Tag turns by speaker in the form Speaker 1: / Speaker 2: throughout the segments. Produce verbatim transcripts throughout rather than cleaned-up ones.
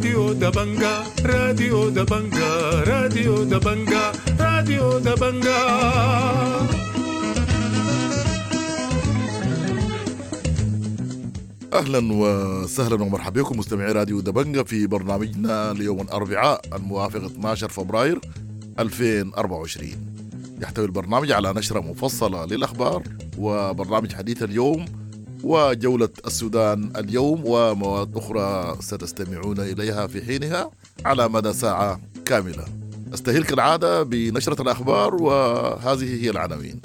Speaker 1: راديو دبنجا راديو دبنجا راديو دبنجا راديو دبنجا.
Speaker 2: أهلا وسهلا ومرحبا بكم مستمعي راديو دبنجا في برنامجنا ليوم الأربعاء الموافق اثني عشر فبراير ألفين وأربعة وعشرين. يحتوي البرنامج على نشرة مفصلة للأخبار وبرنامج حديث اليوم وجولة السودان اليوم ومواد أخرى ستستمعون إليها في حينها على مدى ساعة كاملة. أستهل كالعادة بنشرة الأخبار وهذه هي العناوين.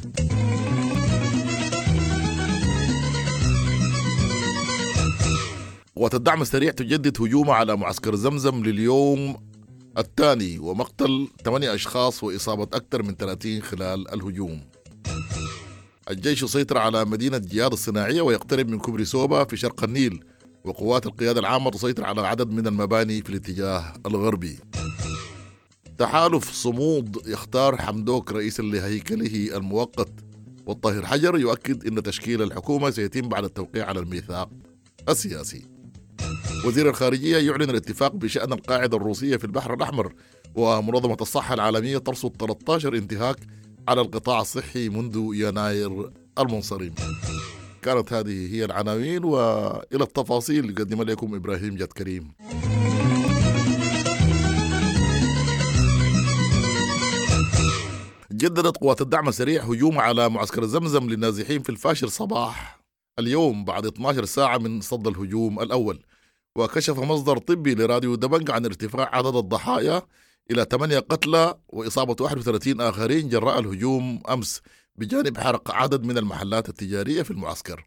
Speaker 2: قوات الدعم السريع تجدد هجومها على معسكر زمزم لليوم الثاني ومقتل ثمانية أشخاص وإصابة أكثر من ثلاثين خلال الهجوم. الجيش يسيطر على مدينة جياد الصناعية ويقترب من كوبري سوبا في شرق النيل، وقوات القيادة العامة تسيطر على عدد من المباني في الاتجاه الغربي. تحالف صمود يختار حمدوك رئيسا لهيكله المؤقت، والطاهر حجر يؤكد أن تشكيل الحكومة سيتم بعد التوقيع على الميثاق السياسي. وزير الخارجية يعلن الاتفاق بشأن القاعدة الروسية في البحر الأحمر، ومنظمة الصحة العالمية ترصد ثلاثة عشر انتهاك على القطاع الصحي منذ يناير المنصرم. كانت هذه هي العناوين وإلى التفاصيل يقدم لكم إبراهيم جد كريم. جددت قوات الدعم السريع هجوم على معسكر زمزم للنازحين في الفاشر صباح اليوم بعد اثنتي عشرة ساعة من صد الهجوم الأول. وكشف مصدر طبي لراديو دبنج عن ارتفاع عدد الضحايا إلى ثمانية قتلى وإصابة واحد وثلاثين آخرين جراء الهجوم أمس، بجانب حرق عدد من المحلات التجارية في المعسكر.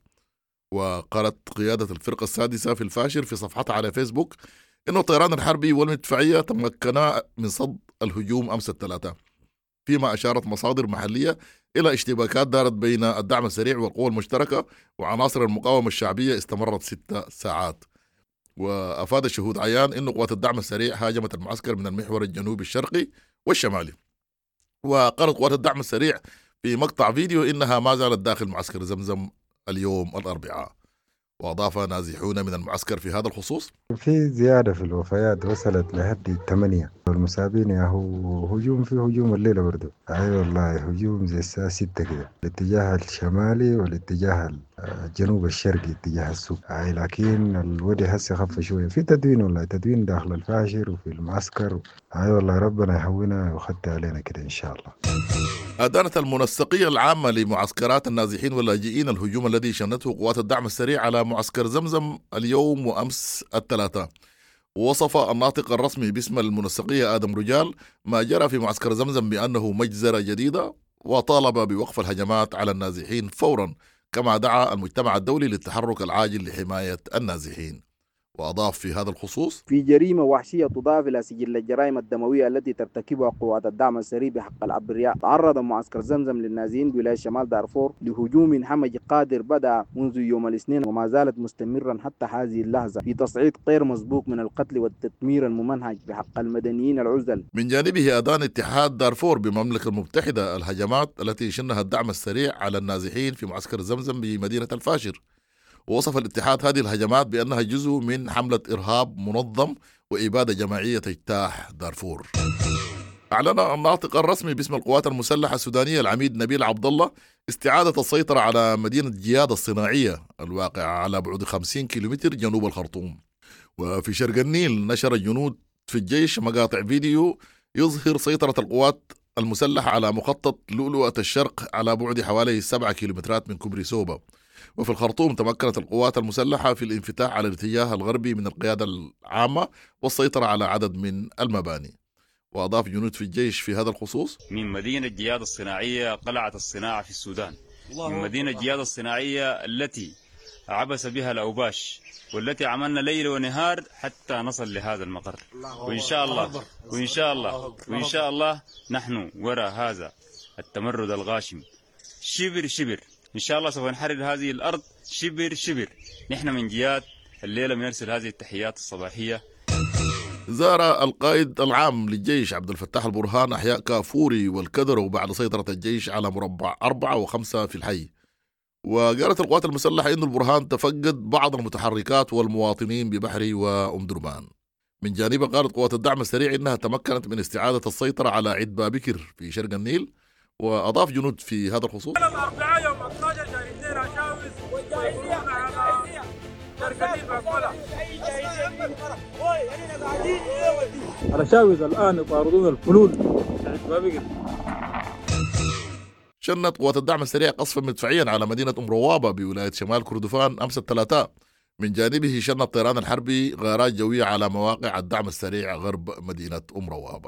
Speaker 2: وقالت قيادة الفرقة السادسة في الفاشر في صفحتها على فيسبوك إنه الطيران الحربي والمدفعية تمكنا من صد الهجوم أمس الثلاثاء، فيما أشارت مصادر محلية إلى اشتباكات دارت بين الدعم السريع والقوى المشتركة وعناصر المقاومة الشعبية استمرت ست ساعات. وأفاد الشهود عيان أن قوات الدعم السريع هاجمت المعسكر من المحور الجنوبي الشرقي والشمالي. وقالت قوات الدعم السريع في مقطع فيديو إنها ما زالت داخل معسكر زمزم اليوم الأربعاء. وأضاف نازحون من المعسكر في هذا الخصوص:
Speaker 3: في زيادة في الوفيات وصلت لحد ثمانية، والمصابين يا هو هجوم في هجوم الليلة برضو. أي أيوة والله هجوم زي الساعة ستة كده الاتجاه الشمالي والاتجاه الجنوب الشرقي اتجاه السوق. أي لكن الودي هسه خف شوية، في تدوين والله تدوين داخل الفاشر وفي المعسكر. أي أيوة والله ربنا يهونا ويخطي علينا كده إن شاء الله.
Speaker 2: أدانت المنسقية العامة لمعسكرات النازحين واللاجئين الهجوم الذي شنته قوات الدعم السريع على معسكر زمزم اليوم وأمس الثلاثاء. ووصف الناطق الرسمي باسم المنسقية آدم رجال ما جرى في معسكر زمزم بأنه مجزرة جديدة، وطالب بوقف الهجمات على النازحين فورا، كما دعا المجتمع الدولي للتحرك العاجل لحماية النازحين. وأضاف في هذا الخصوص:
Speaker 4: في جريمة وحشية تضاف إلى سجل الجرائم الدموية التي ترتكبها قوات الدعم السريع بحق الأبرياء، تعرض معسكر زمزم للنازحين بولاية شمال دارفور لهجوم همجي قادر بدأ منذ يوم الاثنين وما زالت مستمرا حتى هذه اللحظة في تصعيد غير مسبوق من القتل والتدمير الممنهج بحق المدنيين العزل.
Speaker 2: من جانبه أدان اتحاد دارفور بالمملكة المتحدة الهجمات التي شنها الدعم السريع على النازحين في معسكر زمزم بمدينة الفاشر. ووصف الاتحاد هذه الهجمات بأنها جزء من حملة إرهاب منظم وإبادة جماعية تجتاح دارفور. أعلن الناطق الرسمي باسم القوات المسلحة السودانية العميد نبيل عبد الله استعادة السيطرة على مدينة جياد الصناعية الواقعة على بعد خمسين كيلومتر جنوب الخرطوم. وفي شرق النيل نشر الجنود في الجيش مقاطع فيديو يظهر سيطرة القوات المسلحة على مخطط لؤلؤة الشرق على بعد حوالي سبعة كيلومترات من كوبري سوبا. وفي الخرطوم تمكنت القوات المسلحة في الانفتاح على الاتجاه الغربي من القيادة العامة والسيطرة على عدد من المباني. وأضاف جنود في الجيش في هذا الخصوص:
Speaker 5: من مدينة جياد الصناعية قلعة الصناعة في السودان، من مدينة جياد الصناعية التي عبس بها الأوباش والتي عملنا ليل ونهار حتى نصل لهذا المقر. وإن شاء الله وإن شاء الله وإن شاء الله نحن وراء هذا التمرد الغاشم شبر شبر. إن شاء الله سوف نحرر هذه الأرض شبر شبر. نحن من جياد الليلة بنرسل هذه التحيات الصباحية.
Speaker 2: زار القائد العام للجيش عبد الفتاح البرهان أحياء كافوري والكدر بعد سيطرة الجيش على مربع أربعة وخمسة في الحي. وقالت القوات المسلحة إن البرهان تفقد بعض المتحركات والمواطنين ببحري وأم درمان. من جانبها قالت قوات الدعم السريع إنها تمكنت من استعادة السيطرة على عدبا بكر في شرق النيل. وأضاف جنود في هذا الخصوص:
Speaker 6: الرشاويز الآن يطاردون الفلول.
Speaker 2: شنت قوات الدعم السريع قصفا مدفعيا على مدينة أم روابة بولاية شمال كردفان أمس الثلاثاء. من جانبه شن الطيران الحربي غارات جوية على مواقع الدعم السريع غرب مدينة أم روابة.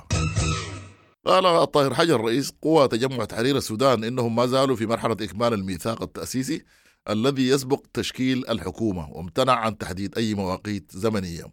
Speaker 2: قال الطاهر حجر رئيس قوى تجمع تحرير السودان إنهم ما زالوا في مرحلة إكمال الميثاق التأسيسي الذي يسبق تشكيل الحكومة، وامتنع عن تحديد أي مواقيت زمنية.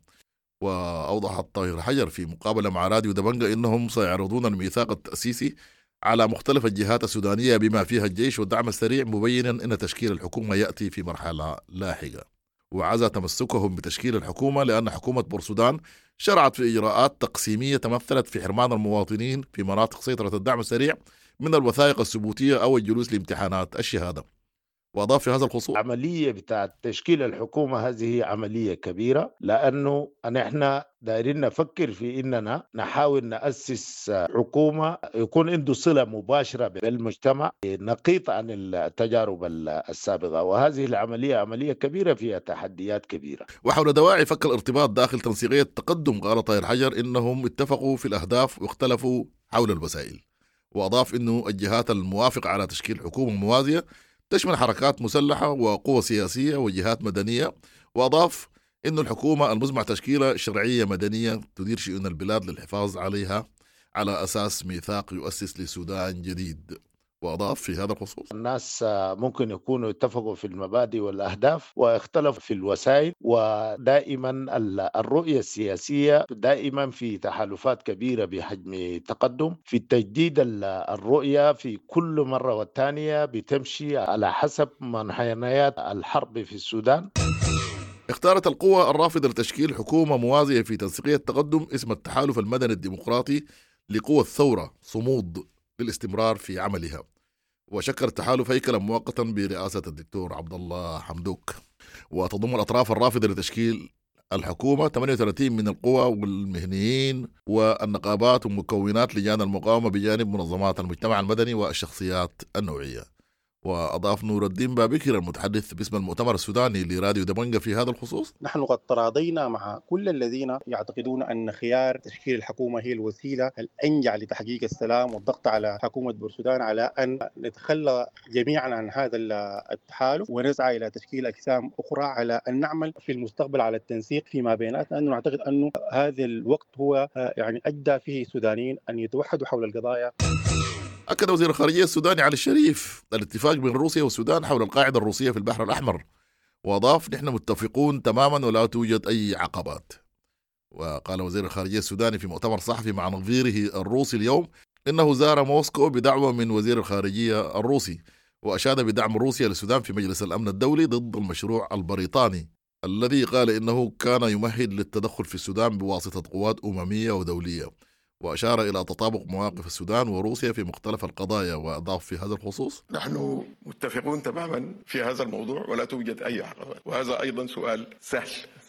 Speaker 2: وأوضح الطاهر حجر في مقابلة مع راديو دبنجة إنهم سيعرضون الميثاق التأسيسي على مختلف الجهات السودانية بما فيها الجيش والدعم السريع، مبينا أن تشكيل الحكومة يأتي في مرحلة لاحقة. وعزى تمسكهم بتشكيل الحكومة لأن حكومة بورسودان شرعت في إجراءات تقسيمية تمثلت في حرمان المواطنين في مناطق سيطرة الدعم السريع من الوثائق الثبوتية أو الجلوس لامتحانات الشهادة. وأضاف في هذا الخصوص:
Speaker 7: عملية بتاعت تشكيل الحكومة هذه هي عملية كبيرة، لأنه نحن دايرين نفكر في إننا نحاول نأسس حكومة يكون عنده صلة مباشرة بالمجتمع نقيط عن التجارب السابقة، وهذه العملية عملية كبيرة فيها تحديات كبيرة.
Speaker 2: وحول دواعي فك الارتباط داخل تنسيقية التقدم قال طاهر حجر إنهم اتفقوا في الأهداف واختلفوا حول الوسائل. وأضاف إنه الجهات الموافقة على تشكيل حكومة موازية تشمل حركات مسلحة وقوى سياسية وجهات مدنية. وأضاف إن الحكومة المزمع تشكيلة شرعية مدنية تدير شؤون البلاد للحفاظ عليها على أساس ميثاق يؤسس لسودان جديد. وأضاف في هذا الخصوص:
Speaker 7: الناس ممكن يكونوا اتفقوا في المبادئ والأهداف واختلفوا في الوسائل، ودائما الرؤية السياسية دائما في تحالفات كبيرة بحجم تقدم في تجديد الرؤية في كل مرة والثانية بتمشي على حسب منحنيات الحرب في السودان.
Speaker 2: اختارت القوى الرافضة لتشكيل حكومة موازية في تنسيقية التقدم اسم التحالف المدني الديمقراطي لقوى الثورة صمود للاستمرار في عملها. وشكر التحالف هيكلا مؤقتا برئاسة الدكتور عبد الله حمدوك. وتضم الأطراف الرافضة لتشكيل الحكومة ثمانية وثلاثين من القوى والمهنيين والنقابات ومكونات لجان المقاومة بجانب منظمات المجتمع المدني والشخصيات النوعية. وأضاف نور الدين بابكر المتحدث باسم المؤتمر السوداني لراديو دبنجة في هذا الخصوص:
Speaker 8: نحن قد تراضينا مع كل الذين يعتقدون أن خيار تشكيل الحكومة هي الوسيلة الأنجع لتحقيق السلام والضغط على حكومة بورسودان على أن نتخلى جميعا عن هذا التحالف ونسعى إلى تشكيل أجسام أخرى على أن نعمل في المستقبل على التنسيق فيما بيناتنا، أنه نعتقد أنه هذا الوقت هو يعني أجدى فيه السودانيين أن يتوحدوا حول القضايا.
Speaker 2: أكد وزير الخارجية السوداني علي الشريف الاتفاق بين روسيا والسودان حول القاعدة الروسية في البحر الأحمر. وأضاف: نحن متفقون تماما ولا توجد أي عقبات. وقال وزير الخارجية السوداني في مؤتمر صحفي مع نظيره الروسي اليوم إنه زار موسكو بدعوة من وزير الخارجية الروسي، وأشاد بدعم روسيا للسودان في مجلس الأمن الدولي ضد المشروع البريطاني الذي قال إنه كان يمهد للتدخل في السودان بواسطة قوات أممية ودولية. وأشار إلى تطابق مواقف السودان وروسيا في مختلف القضايا. وأضاف في هذا الخصوص:
Speaker 9: نحن متفقون تماما في هذا الموضوع ولا توجد أي عقبات، وهذا أيضا سؤال سهل.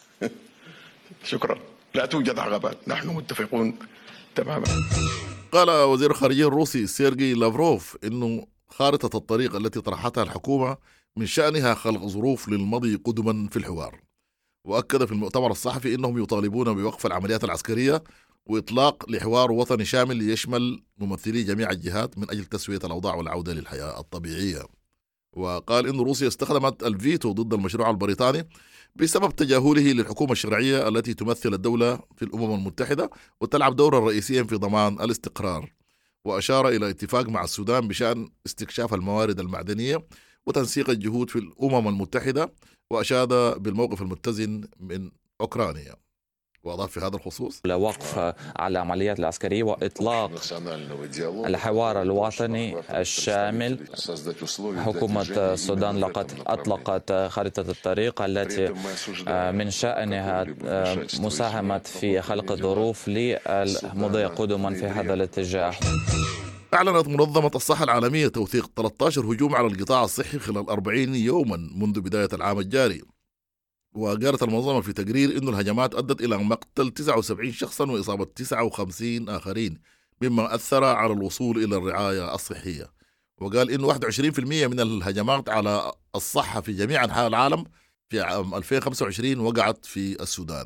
Speaker 9: شكرا. لا توجد عقبات، نحن متفقون تماما.
Speaker 2: قال وزير الخارجية الروسي سيرجي لافروف إنه خارطة الطريق التي طرحتها الحكومة من شأنها خلق ظروف للمضي قدما في الحوار. وأكد في المؤتمر الصحفي إنهم يطالبون بوقف العمليات العسكرية وإطلاق لحوار وطني شامل يشمل ممثلي جميع الجهات من أجل تسوية الأوضاع والعودة للحياة الطبيعية. وقال إن روسيا استخدمت الفيتو ضد المشروع البريطاني بسبب تجاهله للحكومة الشرعية التي تمثل الدولة في الأمم المتحدة وتلعب دورا رئيسيا في ضمان الاستقرار. وأشار إلى اتفاق مع السودان بشأن استكشاف الموارد المعدنية وتنسيق الجهود في الأمم المتحدة. وأشاد بالموقف المتزن من أوكرانيا. وأضاف في هذا الخصوص:
Speaker 10: وقف على العمليات العسكرية وإطلاق الحوار الوطني الشامل. حكومة السودان لقد أطلقت خارطة الطريق التي من شأنها مساهمة في خلق ظروف للمضي قدما في هذا الاتجاه.
Speaker 2: أعلنت منظمة الصحة العالمية توثيق ثلاثة عشر هجوم على القطاع الصحي خلال أربعين يوما منذ بداية العام الجاري. وقالت المنظمة في تقرير إنه الهجمات أدت إلى مقتل تسعة وسبعين شخصا وإصابة تسعة وخمسين آخرين، مما أثر على الوصول إلى الرعاية الصحية. وقال إنه واحد وعشرين بالمئة من الهجمات على الصحة في جميع أنحاء العالم في عام ألفين وخمسة وعشرين وقعت في السودان.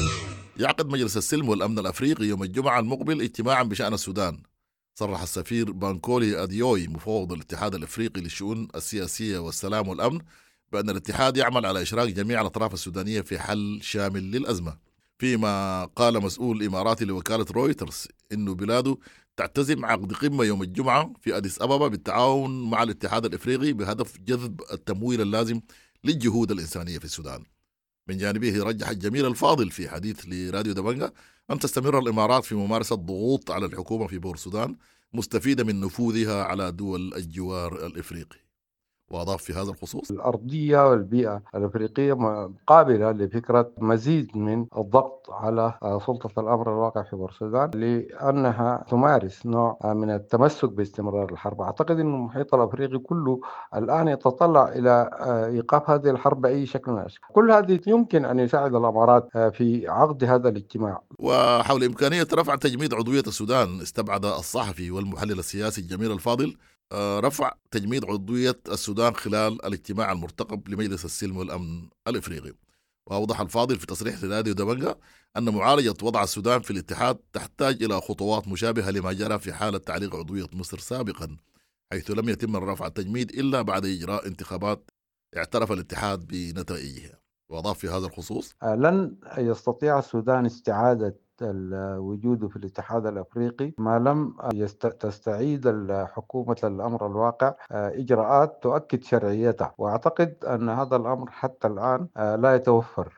Speaker 2: يعقد مجلس السلم والأمن الأفريقي يوم الجمعة المقبل اجتماعا بشأن السودان. صرح السفير بانكولي أديوي مفوض الاتحاد الأفريقي للشؤون السياسية والسلام والأمن بأن الاتحاد يعمل على إشراك جميع الأطراف السودانية في حل شامل للأزمة. فيما قال مسؤول إماراتي لوكالة رويترز إنه بلاده تعتزم عقد قمة يوم الجمعة في أديس أبابا بالتعاون مع الاتحاد الأفريقي بهدف جذب التمويل اللازم للجهود الإنسانية في السودان. من جانبه رجح الجميل الفاضل في حديث لراديو دبنجة أن تستمر الإمارات في ممارسة ضغوط على الحكومة في بور السودان مستفيدة من نفوذها على دول الجوار الإفريقي. وأضاف في هذا الخصوص:
Speaker 11: الأرضية والبيئة الأفريقية قابلة لفكرة مزيد من الضغط على سلطة الأمر الواقع في بور السودان لأنها تمارس نوع من التمسك باستمرار الحرب. أعتقد أن المحيط الأفريقي كله الآن يتطلع إلى إيقاف هذه الحرب بأي شكل من الأشكال. كل هذه يمكن أن يساعد الأمارات في عقد هذا الاجتماع.
Speaker 2: وحول إمكانية رفع تجميد عضوية السودان، استبعد الصحفي والمحلل السياسي الجميل الفاضل رفع تجميد عضوية السودان خلال الاجتماع المرتقب لمجلس السلم والأمن الإفريقي. وأوضح الفاضل في تصريح لراديو دبنجة أن معالجة وضع السودان في الاتحاد تحتاج إلى خطوات مشابهة لما جرى في حالة تعليق عضوية مصر سابقا، حيث لم يتم رفع التجميد إلا بعد إجراء انتخابات اعترف الاتحاد بنتائجها. وأضاف في هذا الخصوص:
Speaker 11: لن يستطيع السودان استعادة الوجود في الاتحاد الأفريقي ما لم تستعيد حكومة الأمر الواقع إجراءات تؤكد شرعيتها. وأعتقد أن هذا الأمر حتى الآن لا يتوفر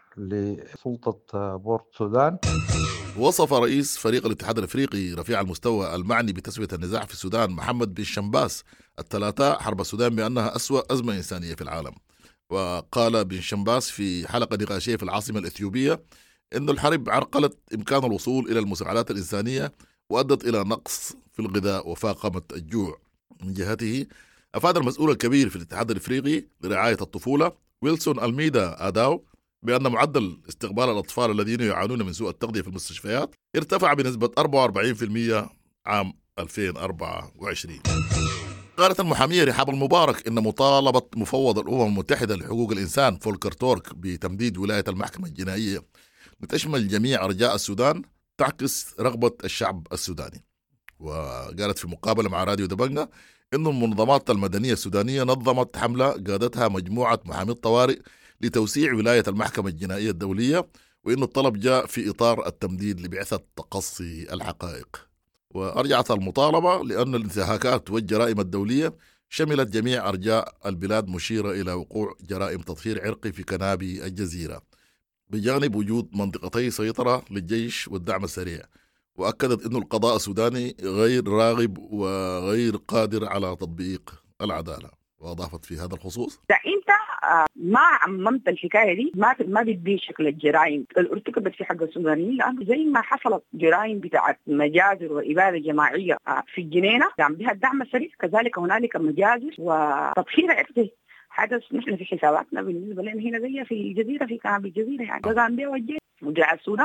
Speaker 11: لسلطة بور السودان.
Speaker 2: وصف رئيس فريق الاتحاد الأفريقي رفيع المستوى المعني بتسوية النزاع في السودان محمد بن شمباس الثلاثاء حرب السودان بأنها أسوأ أزمة إنسانية في العالم. وقال بن شمباس في حلقة نقاشية في العاصمة الإثيوبية إن الحرب عرقلت إمكان الوصول إلى المساعدات الإنسانية وأدت إلى نقص في الغذاء وفاقمت الجوع. من جهته أفاد المسؤول الكبير في الاتحاد الإفريقي لرعاية الطفولة ويلسون ألميدا آداو بأن معدل استقبال الأطفال الذين يعانون من سوء التغذية في المستشفيات ارتفع بنسبة أربعة وأربعين بالمئة عام ألفين وأربعة وعشرين. قالت المحامية رحاب المبارك إن مطالبة مفوض الأمم المتحدة لحقوق الإنسان فولكر تورك بتمديد ولاية المحكمة الجنائية لتشمل جميع أرجاء السودان تعكس رغبة الشعب السوداني. وقالت في مقابلة مع راديو دبنجة إن المنظمات المدنية السودانية نظمت حملة قادتها مجموعة محامي الطوارئ لتوسيع ولاية المحكمة الجنائية الدولية، وإن الطلب جاء في إطار التمديد لبعثة تقصي الحقائق. وأرجعت المطالبة لأن الانتهاكات والجرائم الدولية شملت جميع أرجاء البلاد، مشيرة إلى وقوع جرائم تطهير عرقي في كنابي الجزيرة بجانب وجود منطقتي سيطرة للجيش والدعم السريع. وأكدت أن القضاء السوداني غير راغب وغير قادر على تطبيق العدالة. وأضافت في هذا الخصوص:
Speaker 12: انت ما عممت الحكايه دي، ما ما بتبين شكل الجرائم اللي ارتكبت في حق السودانيين، لانه زي ما حصلت جرائم بتاعت مجازر واباده جماعيه في الجنينه دعم بها الدعم السريع، كذلك هنالك مجازر وتطهير عرقي حدث نحن في حساباتنا بالنسبه لنا هنا زي في الجزيره، في كعب الجزيره يعني غامبيا والجيش وجاء السودان.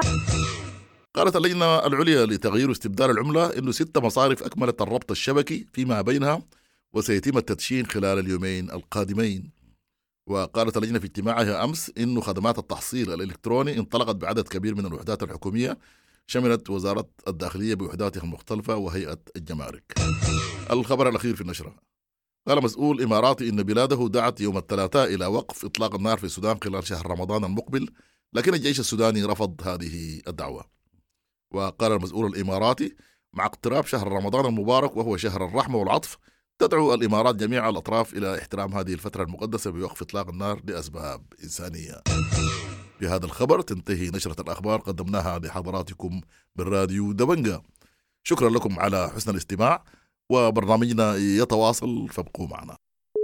Speaker 2: قالت اللجنة العليا لتغيير واستبدال العملة إنه ست مصارف أكملت الربط الشبكي فيما بينها وسيتم التدشين خلال اليومين القادمين. وقالت اللجنة في اجتماعها أمس إنه خدمات التحصيل الإلكتروني انطلقت بعدد كبير من الوحدات الحكومية، شملت وزارة الداخلية بوحداتها المختلفة وهيئة الجمارك. الخبر الأخير في النشرة: قال مسؤول إماراتي إن بلاده دعت يوم الثلاثاء إلى وقف إطلاق النار في السودان خلال شهر رمضان المقبل، لكن الجيش السوداني رفض هذه الدعوة. وقال المسؤول الإماراتي: مع اقتراب شهر رمضان المبارك وهو شهر الرحمة والعطف، تدعو الإمارات جميع الأطراف إلى احترام هذه الفترة المقدسة بوقف إطلاق النار لأسباب إنسانية. بهذا الخبر تنتهي نشرة الأخبار قدمناها لحضراتكم بالراديو دبنجة. شكرا لكم على حسن الاستماع، وبرنامجنا يتواصل فابقوا معنا.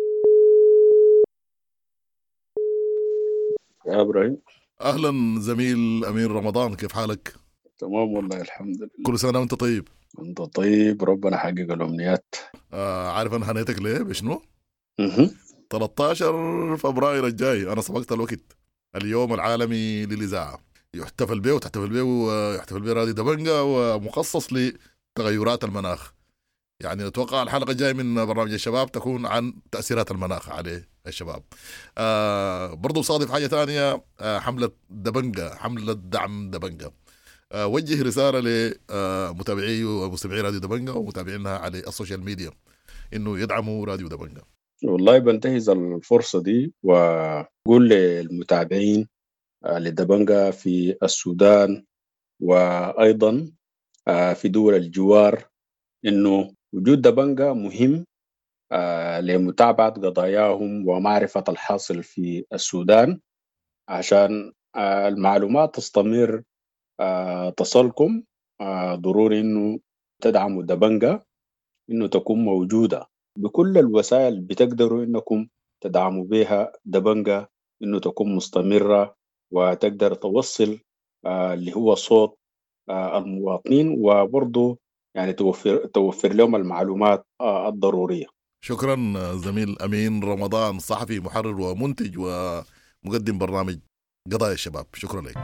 Speaker 13: يا إبراهيم،
Speaker 2: أهلا زميل أمين رمضان، كيف حالك؟
Speaker 13: تمام والله الحمد لله.
Speaker 2: كل سنة وأنت طيب.
Speaker 13: أنت طيب، ربنا حقق الأمنيات.
Speaker 2: آه عارف أنا هنيتك ليه بشنو؟
Speaker 13: اها
Speaker 2: ثلاثة عشر فبراير الجاي، أنا سبقت الوقت. اليوم العالمي للإذاعة، يحتفل به وتحتفل به يحتفل به راديو دبنجا، ومخصص لتغيرات المناخ. يعني نتوقع الحلقة الجاية من برنامج الشباب تكون عن تأثيرات المناخ على الشباب. آه برضو صادف حاجة تانية، آه حملة دبنجا، حملة دعم دبنجا. آه وجه رسالة لمتابعي ومستمعي راديو دبنجا ومتابعينها على السوشيال ميديا إنه يدعموا راديو دبنجا.
Speaker 13: والله بنتهز الفرصة دي وقول للمتابعين لدبنجا في السودان وأيضا في دول الجوار إنه وجود دبنجا مهم لمتابعة قضاياهم ومعرفة الحاصل في السودان، عشان المعلومات تستمر تصلكم. ضروري إنه تدعموا دبنجا، إنه تكون موجودة بكل الوسائل بتقدروا إنكم تدعموا بها دبنجا، إنه تكون مستمرة وتقدر توصل اللي هو صوت المواطنين، وبرضه يعني توفر توفر لهم المعلومات الضرورية.
Speaker 2: شكرا زميل أمين رمضان، صحفي محرر ومنتج ومقدم برنامج قضايا الشباب. شكرا لك.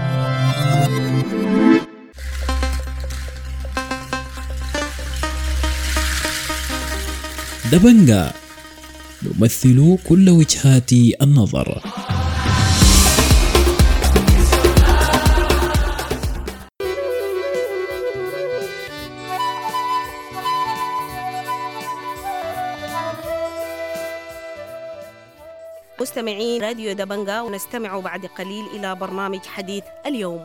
Speaker 14: دبنجا نمثل كل وجهات النظر.
Speaker 15: مستمعين راديو دبنجا، ونستمع بعد قليل إلى برنامج حديث اليوم.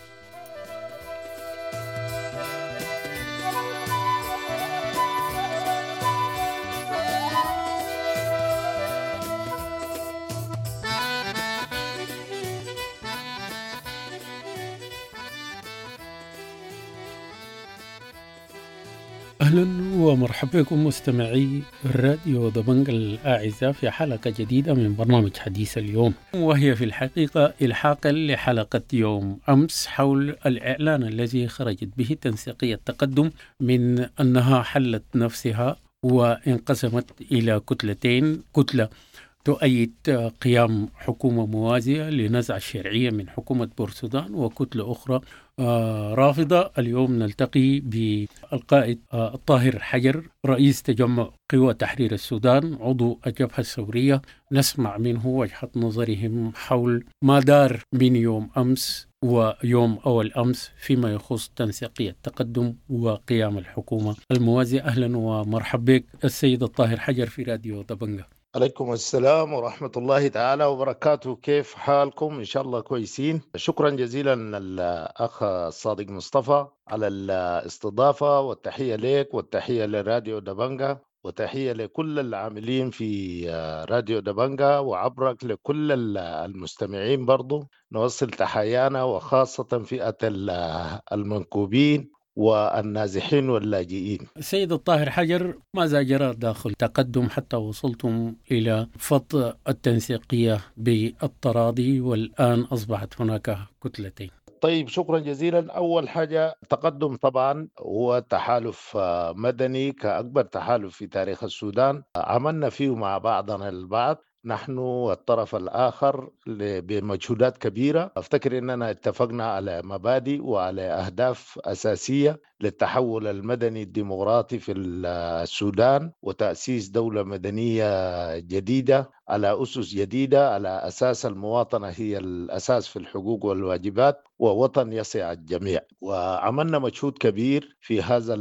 Speaker 16: أهلا ومرحبا بكم مستمعي راديو دبنجا الأعزاء في حلقة جديدة من برنامج حديث اليوم، وهي في الحقيقة إلحاقا لحلقة يوم أمس حول الإعلان الذي خرجت به تنسيقية التقدم من أنها حلت نفسها وانقسمت إلى كتلتين، كتلة تؤيد قيام حكومة موازية لنزع الشرعية من حكومة بورسودان، وكتلة أخرى رافضة. اليوم نلتقي بالقائد الطاهر حجر رئيس تجمع قوى تحرير السودان عضو الجبهة الثورية، نسمع منه وجهة نظرهم حول ما دار من يوم أمس ويوم أول أمس فيما يخص تنسيقية التقدم وقيام الحكومة الموازية. أهلا ومرحبا بك السيد الطاهر حجر في راديو دبنجا.
Speaker 7: عليكم السلام ورحمة الله تعالى وبركاته. كيف حالكم؟ إن شاء الله كويسين. شكرا جزيلا الأخ الصادق مصطفى على الاستضافة، والتحية لك والتحية لراديو دبنجا، وتحية لكل العاملين في راديو دبنجا، وعبرك لكل المستمعين برضو نوصل تحيانا، وخاصة فئة المنكوبين والنازحين واللاجئين.
Speaker 16: السيد الطاهر حجر، ماذا جرى داخل تقدم حتى وصلتم إلى فض التنسيقية بالتراضي والآن أصبحت هناك كتلتين؟
Speaker 7: طيب شكرا جزيلا. أول حاجة، تقدم طبعا هو تحالف مدني كأكبر تحالف في تاريخ السودان، عملنا فيه مع بعضنا البعض نحن والطرف الآخر بمجهودات كبيرة. أفتكر أننا اتفقنا على مبادئ وعلى أهداف أساسية للتحول المدني الديمقراطي في السودان، وتأسيس دولة مدنية جديدة على أسس جديدة، على أساس المواطنة هي الأساس في الحقوق والواجبات، ووطن يسع الجميع. وعملنا مجهود كبير في هذا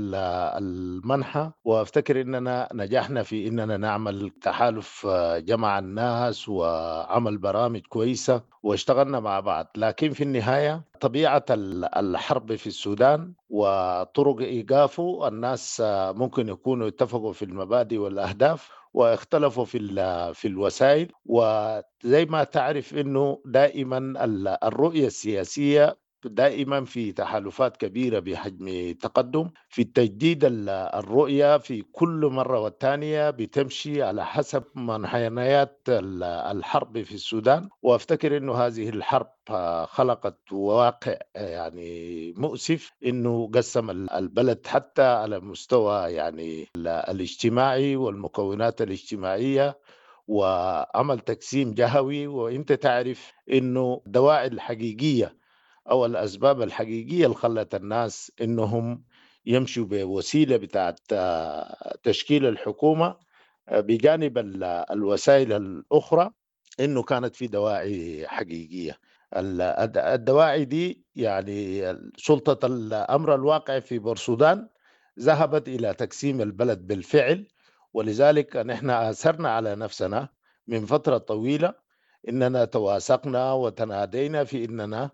Speaker 7: المنحى، وأفتكر أننا نجحنا في أننا نعمل تحالف جمع الناس وعمل برامج كويسة واشتغلنا مع بعض. لكن في النهاية طبيعة الحرب في السودان وطرق إيقافه، الناس ممكن يكونوا اتفقوا في المبادئ والأهداف واختلفوا في في الوسائل، وزي ما تعرف إنه دائما الرؤية السياسية دائما في تحالفات كبيرة بحجم تقدم في تجديد الرؤية في كل مرة والتانية، بتمشي على حسب منحنيات الحرب في السودان. وافتكر انه هذه الحرب خلقت واقع يعني مؤسف، انه قسم البلد حتى على مستوى يعني الاجتماعي والمكونات الاجتماعية، وعمل تقسيم جهوي. وانت تعرف انه الدواعي الحقيقية او الاسباب الحقيقية اللي خلت الناس انهم يمشوا بوسيلة بتاعت تشكيل الحكومة بجانب الوسائل الأخرى، إنه كانت في دواعي حقيقية. الدواعي دي يعني سلطة الأمر الواقع في بورسودان ذهبت إلى تقسيم البلد بالفعل، ولذلك نحن آثرنا على نفسنا من فترة طويلة إننا تواسقنا وتنادينا في إننا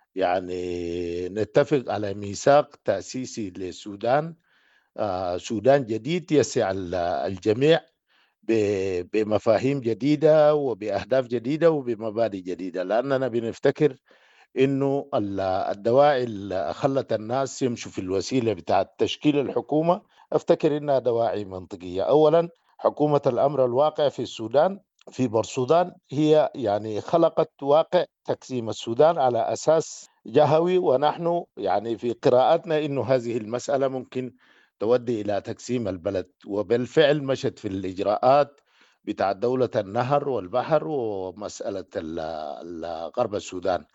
Speaker 7: يعني نتفق على ميثاق تأسيسي للسودان، آه سودان جديد يسع الجميع بمفاهيم جديدة وبأهداف جديدة وبمبادئ جديدة، لأننا بنفتكر إنه الدواعي اللي خلت الناس يمشوا في الوسيلة بتاعت تشكيل الحكومة أفتكر إنها دواعي منطقية. أولا، حكومة الأمر الواقع في السودان في بورسودان هي يعني خلقت واقع تقسيم السودان على أساس جهوي، ونحن يعني في قراءتنا إنه هذه المسألة ممكن تودي إلى تقسيم البلد، وبالفعل مشت في الإجراءات بتاع دولة النهر والبحر ومسألة غرب السودان.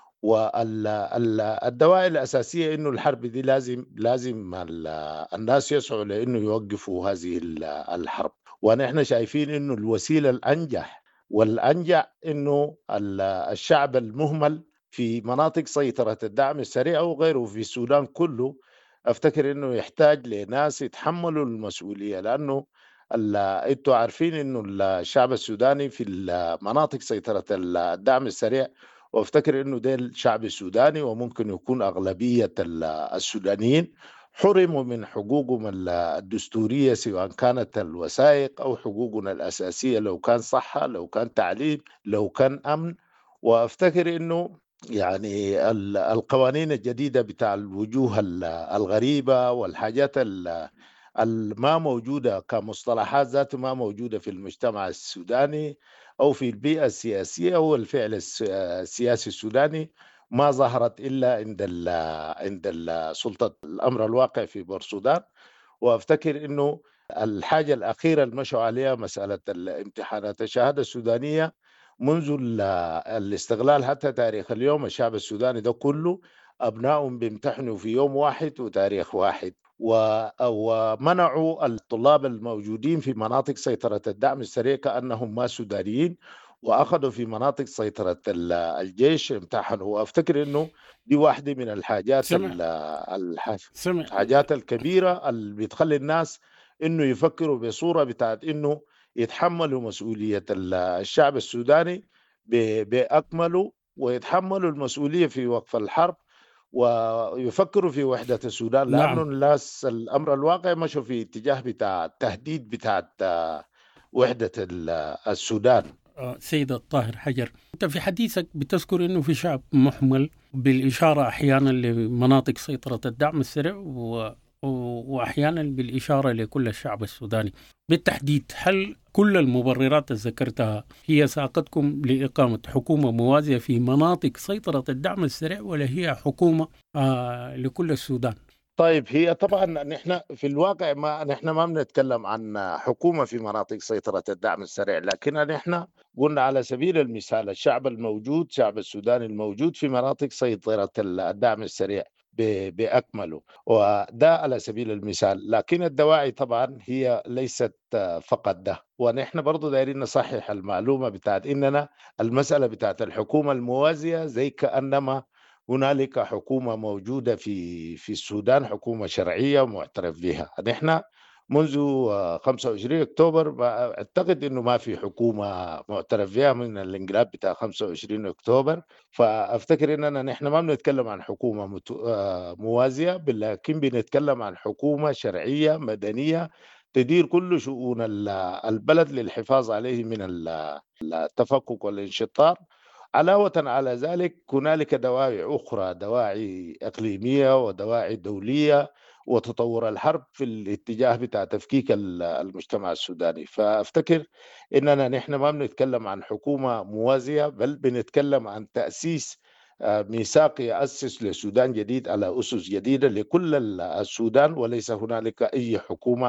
Speaker 7: والدواعي الأساسية إنه الحرب دي لازم لازم الناس يسعوا لإنه يوقفوا هذه الحرب، ونحن شايفين إنه الوسيلة الأنجح والأنجع إنه الشعب المهمل في مناطق سيطرة الدعم السريع وغيره في السودان كله أفتكر إنه يحتاج لناس يتحملوا المسؤولية، لأنه أنتوا عارفين إنه الشعب السوداني في المناطق سيطرة الدعم السريع، وافتكر إنه ده الشعب السوداني وممكن يكون أغلبية السودانيين حرموا من حقوقهم الدستورية، سواء كانت الوثائق أو حقوقنا الأساسية، لو كان صحة، لو كان تعليم، لو كان أمن. وافتكر إنه يعني القوانين الجديدة بتاع الوجوه الغريبة والحاجات الما موجودة كمصطلحات ذات ما موجودة في المجتمع السوداني أو في البيئة السياسية أو الفعل السياسي السوداني ما ظهرت إلا عند عند سلطة الأمر الواقع في بورسودان. وأفتكر إنه الحاجة الأخيرة اللي مشوا عليها مسألة الامتحانات الشهادة السودانية منذ الاستغلال حتى تاريخ اليوم. الشعب السوداني ده كله أبنائهم بيمتحنوا في يوم واحد وتاريخ واحد، ومنعوا الطلاب الموجودين في مناطق سيطرة الدعم السريع كأنهم ما سودانيين، وأخذوا في مناطق سيطرة الجيش امتحنوا. وأفتكر إنه دي واحدة من الحاجات الحاجات الكبيرة اللي بتخلي الناس إنه يفكروا بصورة بتاعت إنه يتحملوا مسؤولية الشعب السوداني بأكمله، ويتحملوا المسؤولية في وقف الحرب، ويفكروا في وحدة السودان. لأنه نعم. الناس الأمر الواقع مشوا في اتجاه بتاع التهديد بتاع وحدة السودان.
Speaker 16: سيد الطاهر حجر، أنت في حديثك بتذكر أنه في شعب محمل بالإشارة أحيانا لمناطق سيطرة الدعم السريع و... وأحيانا بالإشارة لكل الشعب السوداني. بالتحديد، هل كل المبررات اللي ذكرتها هي ساقتكم لإقامة حكومة موازية في مناطق سيطرة الدعم السريع، ولا هي حكومة آه لكل السودان؟
Speaker 7: طيب، هي طبعا نحن في الواقع ما نحن ما بنتكلم عن حكومة في مناطق سيطرة الدعم السريع، لكن نحن قلنا على سبيل المثال الشعب الموجود، شعب السودان الموجود في مناطق سيطرة الدعم السريع بأكمله، وده على سبيل المثال. لكن الدواعي طبعا هي ليست فقط ده، ونحن برضو دايرين نصحح المعلومة بتاعت إننا المسألة بتاعت الحكومة الموازية زي كأنما هنالك حكومة موجودة في في السودان، حكومة شرعية معترف بها. نحن منذ خمسة وعشرين أكتوبر أعتقد إنه ما في حكومة معترف بها من الانقلاب بتاع خمسة وعشرين أكتوبر، فأفتكر إننا نحن ما بنتكلم عن حكومة موازية، لكن بنتكلم عن حكومة شرعية مدنية تدير كل شؤون البلد للحفاظ عليه من التفكك والانشطار. علاوة على ذلك هنالك دواعي أخرى، دواعي إقليمية ودواعي دولية وتطور الحرب في الاتجاه بتاع تفكيك المجتمع السوداني. فأفتكر إننا نحن ما بنتكلم عن حكومة موازية، بل بنتكلم عن تأسيس ميثاق يأسس للسودان جديد على أسس جديدة لكل السودان، وليس هنالك أي حكومة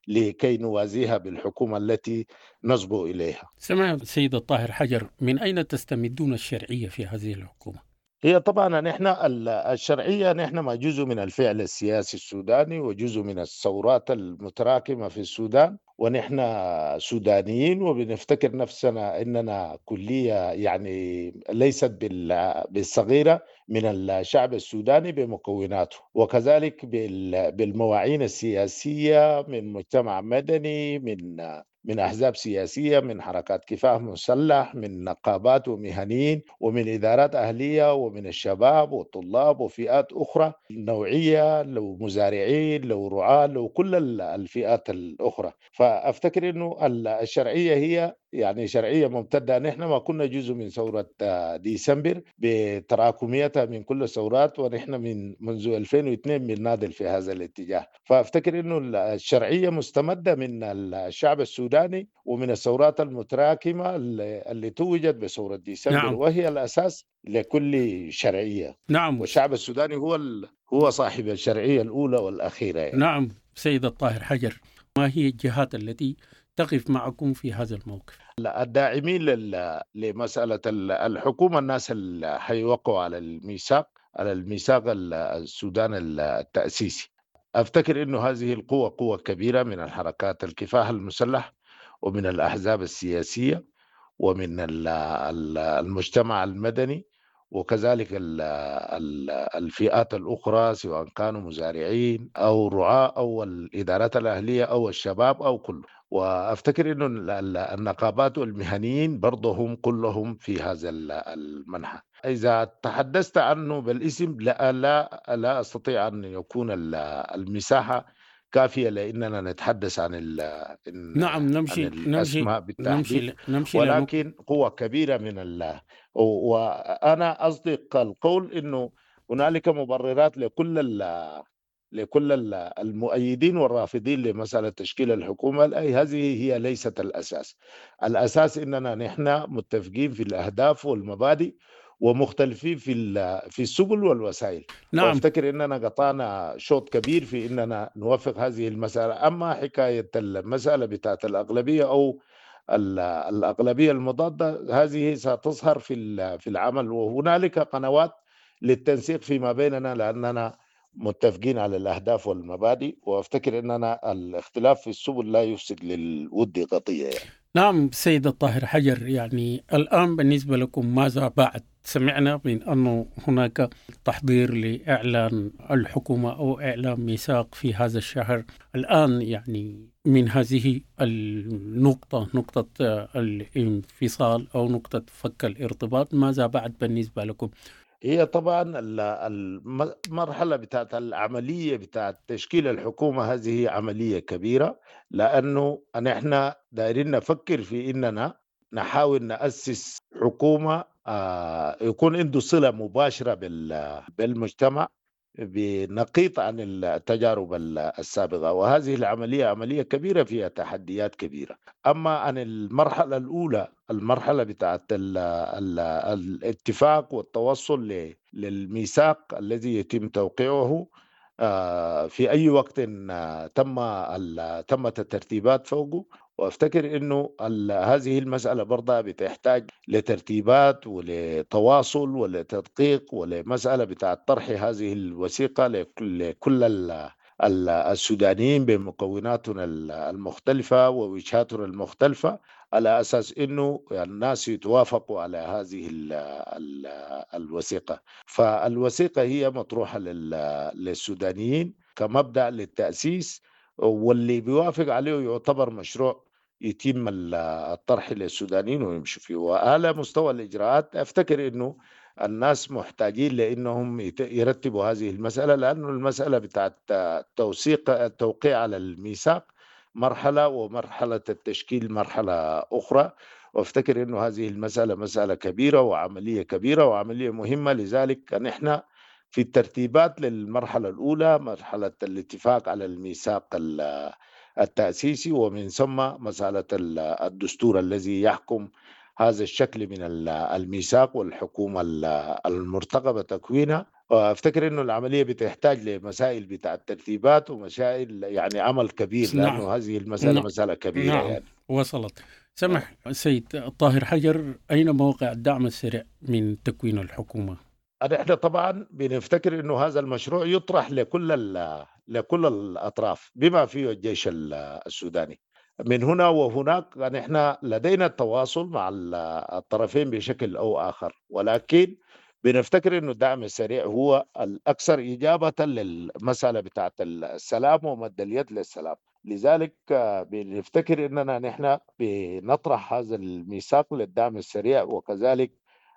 Speaker 7: لكي نوازيها بالحكومة التي نصبو إليها.
Speaker 16: سمع سيد الطاهر حجر، من أين تستمدون الشرعية في هذه الحكومة؟
Speaker 7: هي طبعا نحن الشرعية نحن ما جزء من الفعل السياسي السوداني وجزء من الثورات المتراكمة في السودان، ونحن سودانيين وبنفتكر نفسنا إننا كلية يعني ليست بالصغيرة من الشعب السوداني بمكوناته، وكذلك بالمواعين السياسية من مجتمع مدني، من من أحزاب سياسية، من حركات كفاح مسلح، من نقابات ومهنيين، ومن إدارات أهلية، ومن الشباب والطلاب وفئات أخرى نوعية، لو مزارعين لو رعاة لو كل الفئات الأخرى. فأفتكر أنه الشرعية هي يعني شرعية ممتدة. نحن ما كنا جزء من ثورة ديسمبر بتراكميتها من كل الثورات، ونحن من منذ ألفين واثنين بنناضل في هذا الاتجاه. فأفتكر أنه الشرعية مستمدة من الشعب السوداني ومن الثورات المتراكمة اللي توجت بثورة ديسمبر. نعم. وهي الأساس لكل شرعية.
Speaker 16: نعم.
Speaker 7: والشعب السوداني هو هو صاحب الشرعية الأولى والأخيرة يعني.
Speaker 16: نعم. سيد الطاهر حجر، ما هي الجهات التي تقف معكم في هذا الموقف؟
Speaker 7: الداعمين لمسألة الحكومة الناس اللي حيوقعوا على الميثاق على الميثاق السودان التأسيسي. أفتكر أنه هذه القوة قوة كبيرة من الحركات الكفاح المسلح ومن الأحزاب السياسية ومن المجتمع المدني، وكذلك الفئات الأخرى سواء كانوا مزارعين أو رعاة أو الإدارات الأهلية أو الشباب أو كله. وأفتكر أنه النقابات والمهنيين برضهم كلهم في هذا المنحى. إذا تحدثت عنه بالاسم لا لا لا أستطيع أن يكون المساحة كافية لأننا نتحدث عن
Speaker 16: نعم نمشي
Speaker 7: عن الأسماء بالتحديد،
Speaker 16: نمشي نمشي
Speaker 7: ولكن قوة كبيرة من الله. وأنا أصدق القول أنه هنالك مبررات لكل لكل المؤيدين والرافضين لمسألة تشكيل الحكومة. أي هذه هي ليست الأساس. الأساس إننا نحن متفقين في الأهداف والمبادئ ومختلفين في في السبل والوسائل.
Speaker 16: نعم.
Speaker 7: وافتكر اننا قطعنا شوط كبير في اننا نوفق هذه المسألة. اما حكاية المسألة بتاعت الأغلبية او الأغلبية المضادة هذه ستظهر في في العمل، وهنالك قنوات للتنسيق فيما بيننا لأننا متفقين على الأهداف والمبادئ. وافتكر اننا الاختلاف في السبل لا يفسد للود قضية يعني.
Speaker 16: نعم سيد الطاهر حجر، يعني الآن بالنسبة لكم ماذا بعد؟ سمعنا من أنه هناك تحضير لإعلان الحكومة أو إعلان ميثاق في هذا الشهر. الآن يعني من هذه النقطة، نقطة الانفصال أو نقطة فك الارتباط، ماذا بعد بالنسبة لكم؟
Speaker 7: هي طبعا المرحلة بتاعت العملية بتاعت تشكيل الحكومة هذه عملية كبيرة، لأنه نحن دايرين نفكر في إننا نحاول نأسس حكومة يكون عنده صلة مباشرة بالمجتمع بنقيط عن التجارب السابقة. وهذه العملية عملية كبيرة فيها تحديات كبيرة. أما عن المرحلة الأولى، المرحلة بتاعت الاتفاق والتوصل للميثاق الذي يتم توقيعه في أي وقت تم تمت الترتيبات فوقه. وافتكر انه هذه المسألة برضه بتحتاج لترتيبات ولتواصل ولتدقيق ولمسألة بتاع طرح هذه الوثيقة لكل السودانيين بمكوناتنا المختلفة ووجهاتنا المختلفة، على أساس أنه الناس يتوافقوا على هذه الوثيقة. فالوثيقة هي مطروحة للسودانيين كمبدأ للتأسيس، واللي بيوافق عليه يعتبر مشروع يتم الطرح للسودانيين ويمشوا فيه. وعلى مستوى الإجراءات أفتكر أنه الناس محتاجين لأنهم يرتبوا هذه المسألة، لأنه المسألة بتاعت توثيق التوقيع على الميثاق مرحلة ومرحلة التشكيل مرحلة أخرى. وافتكر أنه هذه المسألة مسألة كبيرة وعملية كبيرة وعملية مهمة. لذلك نحن في الترتيبات للمرحلة الأولى مرحلة الاتفاق على الميثاق التأسيسي، ومن ثم مسألة الدستور الذي يحكم هذا الشكل من الميثاق والحكومة المرتقبة تكوينها. وافتكر انه العمليه بتحتاج لمسائل بتاع الترتيبات ومسائل يعني عمل كبير، لانه
Speaker 16: نعم.
Speaker 7: هذه المساله
Speaker 16: نعم.
Speaker 7: مساله كبيره.
Speaker 16: نعم.
Speaker 7: يعني
Speaker 16: وصلت. سمح سيد طاهر حجر، أين موقع الدعم السريع من تكوين الحكومة؟
Speaker 7: احنا طبعا بنفتكر انه هذا المشروع يطرح لكل لكل الاطراف بما فيه الجيش السوداني. من هنا وهناك نحن لدينا التواصل مع الطرفين بشكل او اخر، ولكن بنفتكر انه الدعم السريع هو الاكثر اجابه للمساله بتاعت السلام ومد اليد للسلام. لذلك بنفتكر اننا نحن بنطرح هذا الميثاق للدعم السريع، وكذلك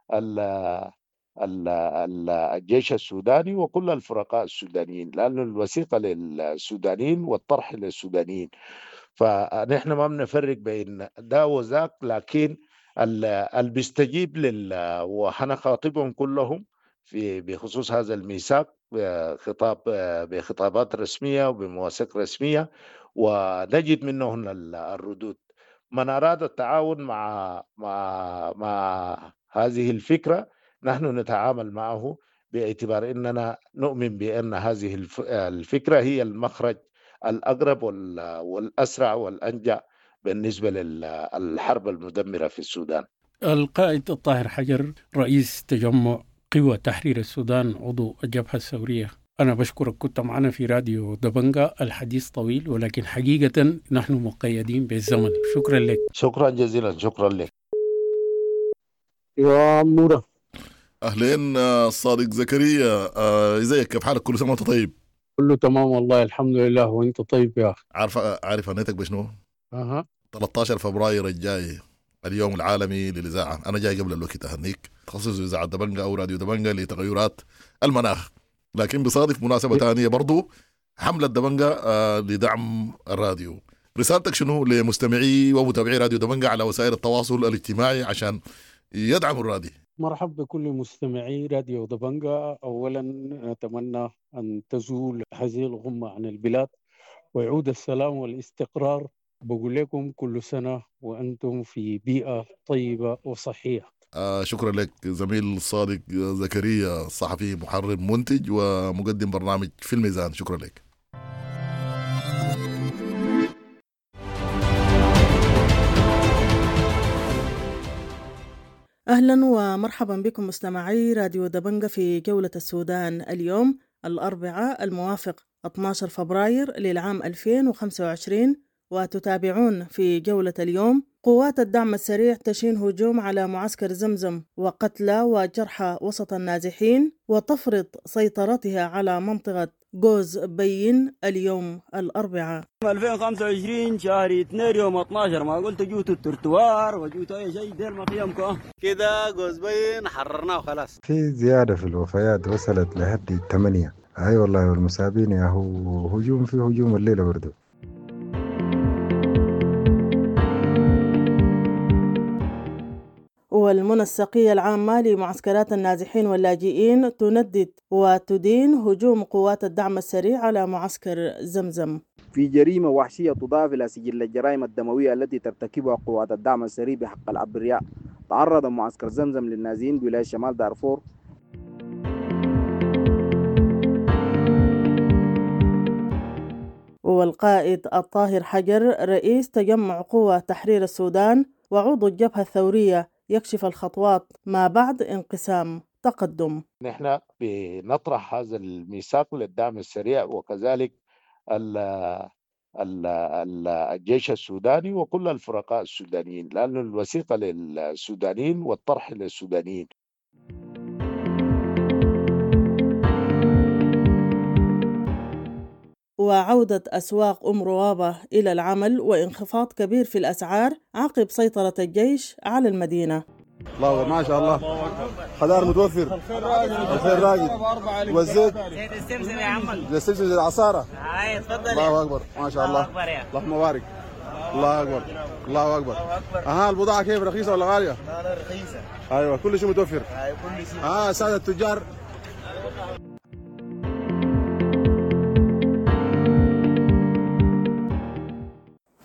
Speaker 7: الجيش السوداني وكل الفرقاء السودانيين، لأن الوثيقة للسودانيين والطرح للسودانيين. فنحن ما بنفرق بين ده وذاك، لكن اللي بيستجيب لل وحنخاطبهم كلهم في بخصوص هذا الميثاق بخطاب بخطابات رسمية وبمواثيق رسمية، ونجد منهن الردود. من أراد التعاون مع مع مع هذه الفكرة نحن نتعامل معه، باعتبار أننا نؤمن بأن هذه الفكرة هي المخرج الأقرب والأسرع والأنجع بالنسبة للحرب المدمرة في السودان.
Speaker 16: القائد الطاهر حجر، رئيس تجمع قوى تحرير السودان، عضو الجبهة الثورية، أنا بشكرك، كنت معنا في راديو دبنجة. الحديث طويل ولكن حقيقة نحن مقيدين بالزمن. شكرا لك.
Speaker 7: شكرا جزيلا. شكرا لك
Speaker 6: يا نورة.
Speaker 2: أهلين صادق زكريا، ازيك؟ كيف حالك؟ كل سنة وانت طيب.
Speaker 6: كله تمام والله الحمد لله، وانت طيب يا اخي.
Speaker 2: عارف عارف هنيتك بشنو؟
Speaker 6: اها
Speaker 2: ثلاثة عشر فبراير الجاي اليوم العالمي للإذاعة. أنا جاي قبل الوقت أهنيك، تخصص إذاعة دبنجة أو راديو دبنجة لتغيرات المناخ، لكن بصادف مناسبة ثانية برضو حملة دبنجة آه لدعم الراديو. رسالتك شنو لمستمعي ومتابعي راديو دبنجة على وسائل التواصل الاجتماعي عشان يدعموا الراديو؟
Speaker 6: مرحبا بكل مستمعي راديو دبنجة. أولا أتمنى أن تزول هذه الغمة عن البلاد ويعود السلام والاستقرار. بقول لكم كل سنة وأنتم في بيئة طيبة وصحية.
Speaker 2: آه شكرا لك زميل صادق زكريا، صحفي محرر منتج ومقدم برنامج في الميزان. شكرا لك.
Speaker 17: أهلا ومرحبا بكم مستمعي راديو دبنجة في جولة السودان اليوم الأربعاء الموافق اثني عشر فبراير للعام ألفين وخمسة وعشرين، وتتابعون في جولة اليوم: قوات الدعم السريع تشين هجوم على معسكر زمزم وقتلى وجرحى وسط النازحين، وتفرض سيطرتها على منطقة جوز بين اليوم الأربعاء.
Speaker 18: ألفين وخمسة وعشرين شهر اثنين يوم اثني عشر ما قلت جوتوا الترتوار وجوتوا أي شيء دير ما خيامكم كده جوز بين حررناه خلاص.
Speaker 3: في زيادة في الوفيات وصلت لحد ثمانية. أي والله، والمصابين يا هو هجوم في هجوم الليلة برضو.
Speaker 17: والمنسقية العامة لمعسكرات النازحين واللاجئين تندد وتدين هجوم قوات الدعم السريع على معسكر زمزم.
Speaker 4: في جريمة وحشية تضاف إلى سجل الجرائم الدموية التي ترتكبها قوات الدعم السريع بحق الأبرياء، تعرض معسكر زمزم للنازحين بولاية شمال دارفور
Speaker 17: والقائد الطاهر حجر، رئيس تجمع قوى تحرير السودان وعضو الجبهة الثورية، يكشف الخطوات ما بعد انقسام تقدم.
Speaker 7: نحن بنطرح هذا الميثاق للدعم السريع، وكذلك ال ال الجيش السوداني وكل الفرقاء السودانيين، لأن الوثيقة للسودانيين والطرح للسودانيين.
Speaker 17: وعودة أسواق أم روابة إلى العمل وانخفاض كبير في الأسعار عقب سيطرة الجيش على المدينة.
Speaker 19: الله ما شاء الله، خضار متوفر، الخير راجل، الخير راجل، والزيت زيت السمسم يا عم، زيت السمسم زيت العصارة. هاي تفضل. الله أكبر ما شاء الله، اللهم بارك. الله أكبر الله أكبر. أها البضاعة كيف، رخيصة ولا غالية؟ لا لا رخيصة. أيوة كل شيء متوفر. أيوة كل شيء. آه سادة التجار.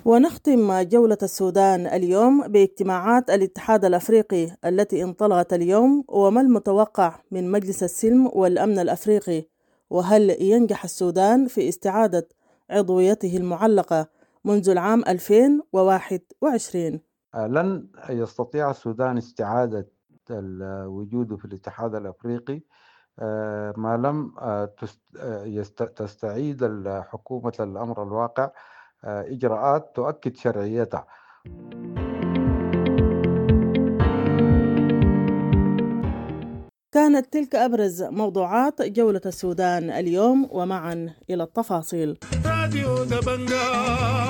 Speaker 17: ونختم جولة السودان اليوم باجتماعات الاتحاد الأفريقي التي انطلقت اليوم، وما المتوقع من مجلس السلم والأمن الأفريقي، وهل ينجح السودان في استعادة عضويته المعلقة منذ العام ألفين وواحد وعشرين؟
Speaker 11: لن يستطيع السودان استعادة وجوده في الاتحاد الأفريقي ما لم تستعيد الحكومة الأمر الواقع إجراءات تؤكد شرعيتها.
Speaker 17: كانت تلك أبرز موضوعات جولة السودان اليوم، ومعا إلى التفاصيل.
Speaker 1: راديو دبنجا.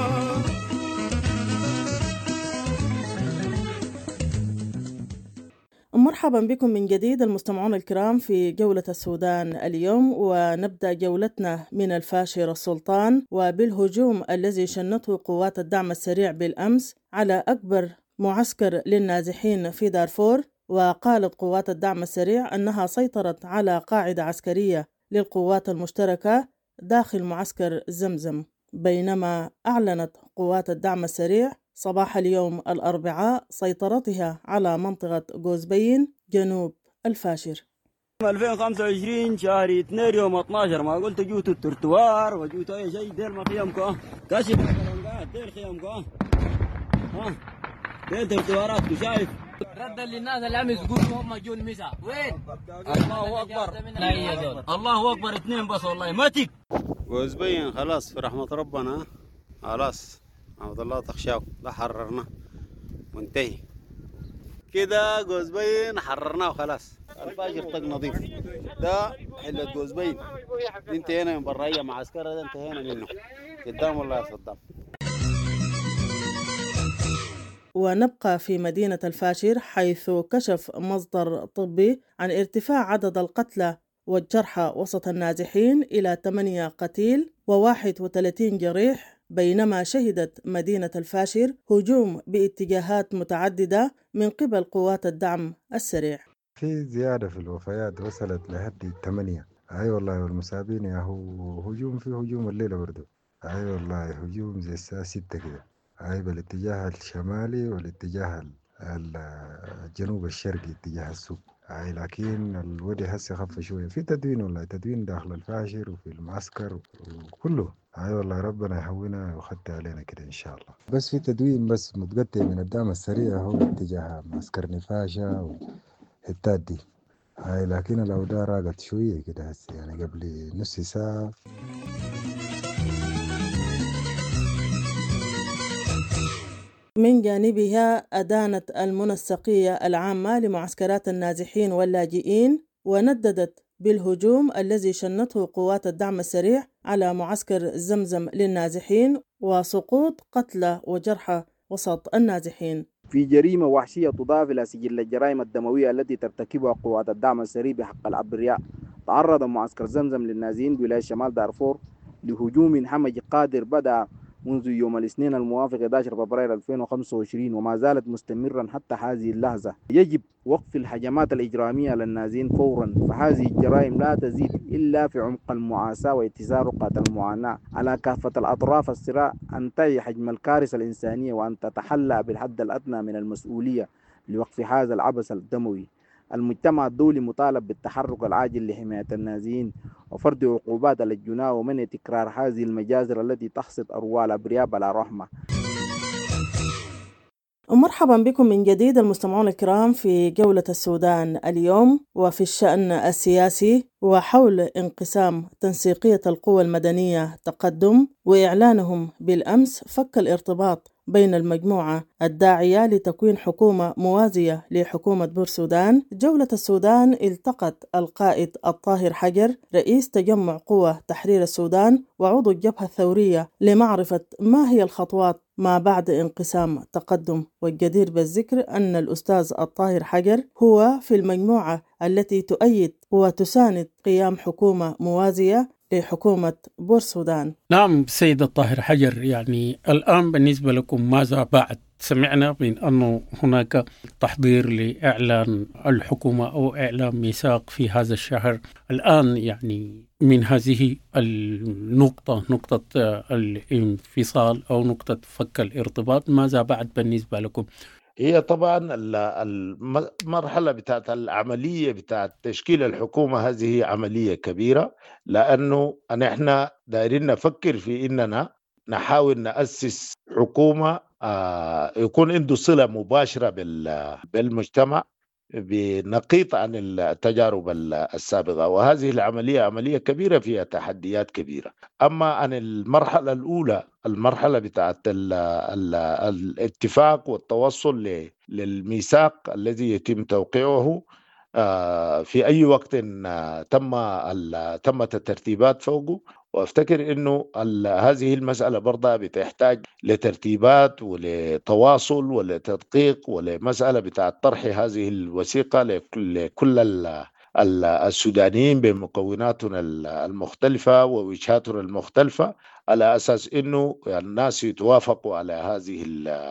Speaker 17: مرحبا بكم من جديد المستمعون الكرام في جولة السودان اليوم، ونبدأ جولتنا من الفاشر السلطان وبالهجوم الذي شنته قوات الدعم السريع بالأمس على أكبر معسكر للنازحين في دارفور. وقالت قوات الدعم السريع أنها سيطرت على قاعدة عسكرية للقوات المشتركة داخل معسكر زمزم، بينما أعلنت قوات الدعم السريع صباح اليوم الأربعاء سيطرتها على منطقة غوزبين جنوب الفاشر.
Speaker 18: ألفين وخمسة وعشرين شهر اثنين يوم اثناشر ما قلت جوتوا الترتوار وجوتوا أي شيء دير ما خيامكم كاشف دير خيامكم ها دير ترتوارات شايف
Speaker 20: ردا للناس اللي عم يقولوا هم جو المسا وين؟
Speaker 18: الله أكبر الله أكبر اثنين بس والله ماتك
Speaker 21: غوزبين خلاص في رحمة ربنا خلاص عبد الله تخشاو ده حررنا منتهي كده. غوزبين حررناه خلاص. الفاجر طق نظيف ده حلة غوزبين انتهينا من براية مع عسكرة ده انتهينا منه قدام الله يا صدام.
Speaker 17: ونبقى في مدينة الفاشر، حيث كشف مصدر طبي عن ارتفاع عدد القتلى والجرحى وسط النازحين إلى ثمانية قتيل وواحد وثلاثين جريح، بينما شهدت مدينة الفاشر هجوم باتجاهات متعددة من قبل قوات الدعم السريع.
Speaker 3: في زيادة في الوفيات وصلت لحد ثمانية. أي والله، والمصابين يا هو هجوم في هجوم الليلة برضو. أي والله هجوم زي الساعة ستة كده، أي بالاتجاه الشمالي والاتجاه الجنوب الشرقي اتجاه السوق. أي لكن الودي هسه خف شوية. في تدوين والله، تدوين داخل الفاشر وفي المعسكر وكله. أي والله ربنا يهونا ويخطي علينا كده إن شاء الله. بس في تدوين بس متقطع من الدعم السريع هو اتجاه معسكر نفاشة والحتات دي. أي لكن الأوضاع راقت شوية كده هسه، يعني قبل نص ساعة.
Speaker 17: من جانبها أدانت المنسقية العامة لمعسكرات النازحين واللاجئين، ونددت بالهجوم الذي شنته قوات الدعم السريع على معسكر زمزم للنازحين وسقوط قتلى وجرحى وسط النازحين.
Speaker 4: في جريمة وحشية تضاف إلى سجل الجرائم الدموية التي ترتكبها قوات الدعم السريع بحق الأبرياء، تعرض معسكر زمزم للنازحين بولاية شمال دارفور لهجوم همجي قادر بدأ منذ يوم الاثنين الموافق أحد عشر فبراير ألفين وخمسة وعشرين وما زالت مستمرا حتى هذه اللحظة. يجب وقف الهجمات الإجرامية على النازحين فورا، فهذه الجرائم لا تزيد إلا في عمق المعاساة واتزان رقعة المعاناة على كافة الأطراف الصراع أن تعي حجم الكارثة الإنسانية وأن تتحلى بالحد الأدنى من المسؤولية لوقف هذا العبث الدموي. المجتمع الدولي مطالب بالتحرك العاجل لحماية النازحين وفرض عقوبات على الجناه ومنع تكرار هذه المجازر التي تحصد أرواح الأبرياء بلا رحمة.
Speaker 17: ومرحبا بكم من جديد المستمعون الكرام في جولة السودان اليوم. وفي الشأن السياسي وحول انقسام تنسيقية القوى المدنية تقدم وإعلانهم بالأمس فك الارتباط بين المجموعة الداعية لتكوين حكومة موازية لحكومة بورسودان، جولة السودان التقت القائد الطاهر حجر رئيس تجمع قوى تحرير السودان وعضو الجبهة الثورية لمعرفة ما هي الخطوات ما بعد انقسام تقدم. والجدير بالذكر أن الأستاذ الطاهر حجر هو في المجموعة التي تؤيد وتساند قيام حكومة موازية لحكومة بورسودان.
Speaker 16: نعم سيد الطاهر حجر، يعني الآن بالنسبة لكم ماذا بعد سمعنا من أنه هناك تحضير لإعلان الحكومة أو إعلان ميثاق في هذا الشهر. الآن يعني من هذه النقطة، نقطة الانفصال أو نقطة فك الارتباط، ماذا بعد بالنسبة لكم؟
Speaker 7: هي طبعا المرحلة بتاعت العملية بتاعت تشكيل الحكومة هذه عملية كبيرة، لأنه نحن دايرين نفكر في إننا نحاول نأسس حكومة يكون عنده صلة مباشرة بالمجتمع بنقيط عن التجارب السابقة، وهذه العملية عملية كبيرة فيها تحديات كبيرة. أما عن المرحلة الأولى، المرحلة بتاعت الاتفاق والتوصل للميثاق الذي يتم توقيعه في أي وقت تم تمت الترتيبات فوقه، وافتكر انه هذه المسألة برضه بتحتاج لترتيبات ولتواصل ولتدقيق ولمسألة بتاع طرح هذه الوثيقة لكل السودانيين بمكوناتنا المختلفة ووجهاتنا المختلفة، على أساس أنه الناس يتوافقوا على هذه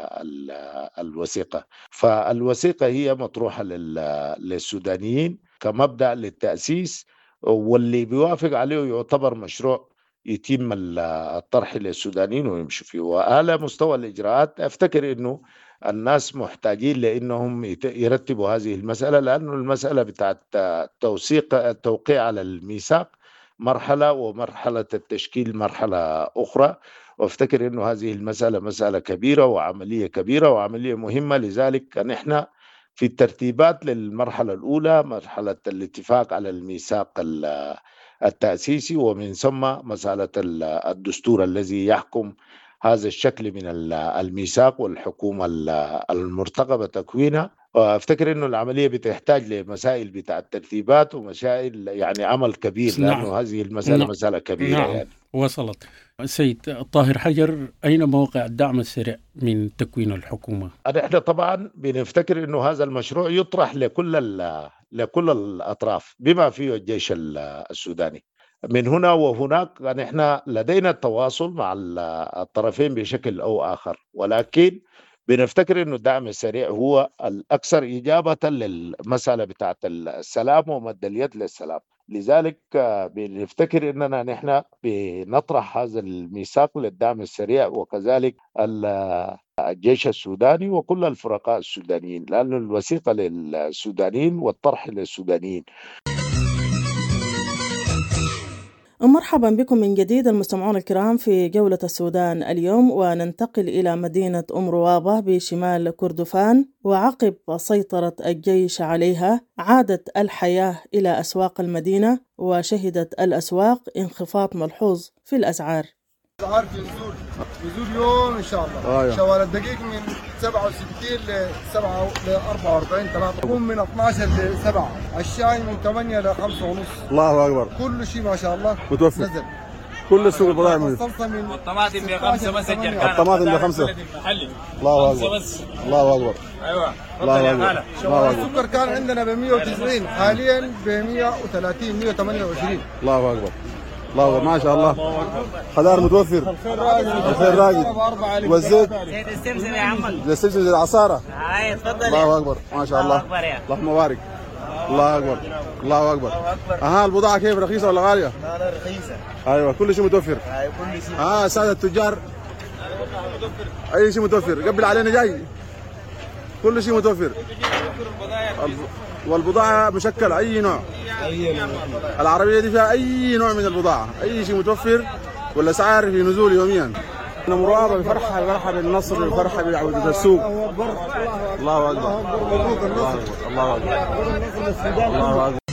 Speaker 7: الوثيقة. فالوثيقة هي مطروحة للسودانيين كمبدأ للتأسيس، واللي بيوافق عليه يعتبر مشروع يتم الطرح للسودانيين ويمشوا فيه. وعلى مستوى الإجراءات أفتكر أنه الناس محتاجين لأنهم يرتبوا هذه المسألة، لأنه المسألة بتاعت توثيق التوقيع على الميثاق مرحلة، ومرحلة التشكيل مرحلة أخرى. وافتكر أنه هذه المسألة مسألة كبيرة وعملية كبيرة وعملية مهمة. لذلك نحن في الترتيبات للمرحلة الأولى مرحلة الاتفاق على الميثاق التأسيسي، ومن ثم مسألة الدستور الذي يحكم هذا الشكل من الميثاق والحكومة المرتقبة تكوينها. وافتكر انه العمليه بتحتاج لمسائل بتاع الترتيبات ومسائل يعني عمل كبير، لانه نعم. هذه المساله نعم. مساله كبيره نعم. يعني
Speaker 16: وصلت. سيد طاهر حجر، اين موقع الدعم السريع من تكوين الحكومه؟
Speaker 7: احنا طبعا بنفتكر انه هذا المشروع يطرح لكل لكل الاطراف بما فيه الجيش السوداني. من هنا وهناك نحن لدينا التواصل مع الطرفين بشكل او اخر، ولكن بنفتكر انه الدعم السريع هو الاكثر اجابه للمساله بتاعه السلام ومد اليد للسلام. لذلك بنفتكر اننا نحن بنطرح هذا الميثاق للدعم السريع، وكذلك الجيش السوداني وكل الفرقاء السودانيين، لأن الوثيقه للسودانيين والطرح للسودانيين.
Speaker 17: مرحبا بكم من جديد المستمعون الكرام في جولة السودان اليوم، وننتقل إلى مدينة أم روابة بشمال كردفان. وعقب سيطرة الجيش عليها عادت الحياة إلى أسواق المدينة، وشهدت الأسواق انخفاض ملحوظ في الأسعار.
Speaker 19: الأسعار في نزول نزول يوم إن شاء الله. آه شوال الدقيق من سبعة وستين ل سبعة ل أربعة وأربعين ثلاثة، تكون من اثناشر ل سبعة، الشاي من ثمانية ل خمسة ونص. الله أكبر. كل شيء ما شاء الله متوفر. نزل كل السوق البضائع من الصلصة من
Speaker 5: الطماطم بخمسة بس الجركان.
Speaker 19: الطماطم بخمسة. الله أكبر. الله أكبر.
Speaker 5: أيوة.
Speaker 19: الله أكبر. الله أكبر. السكر كان عندنا ب مئة وتسعين، حاليا ب مئة وثلاثين مئة وثمانية وعشرين. الله أكبر. الله أكبر ما شاء الله. خضار متوفر. الخير راقد. الخير راقد. والزيت.
Speaker 5: زيت السمسم يا عم.
Speaker 19: زيت السمسم زي العصارة.
Speaker 5: هاي تفضل.
Speaker 19: الله أكبر ما شاء الله. اللهم بارك. الله أكبر. الله أكبر. أها البضاعة كيف، رخيصة ولا غالية؟ لا لا رخيصة. أيوة كل شيء متوفر. أيوة كل شيء. آه سادة التجار. أي شيء متوفر، قبل علينا جاي. كل شيء متوفر. والبضاعة مشكلة أي نوع. العربية دي فيها أي نوع من البضاعة، أي شيء متوفر، والأسعار في نزول يوميا. أنا مرابة بفرحة بفرحة بالنصر بفرحة بعودة السوق. الله أكبر. الله أكبر. الله أكبر. الله أكبر.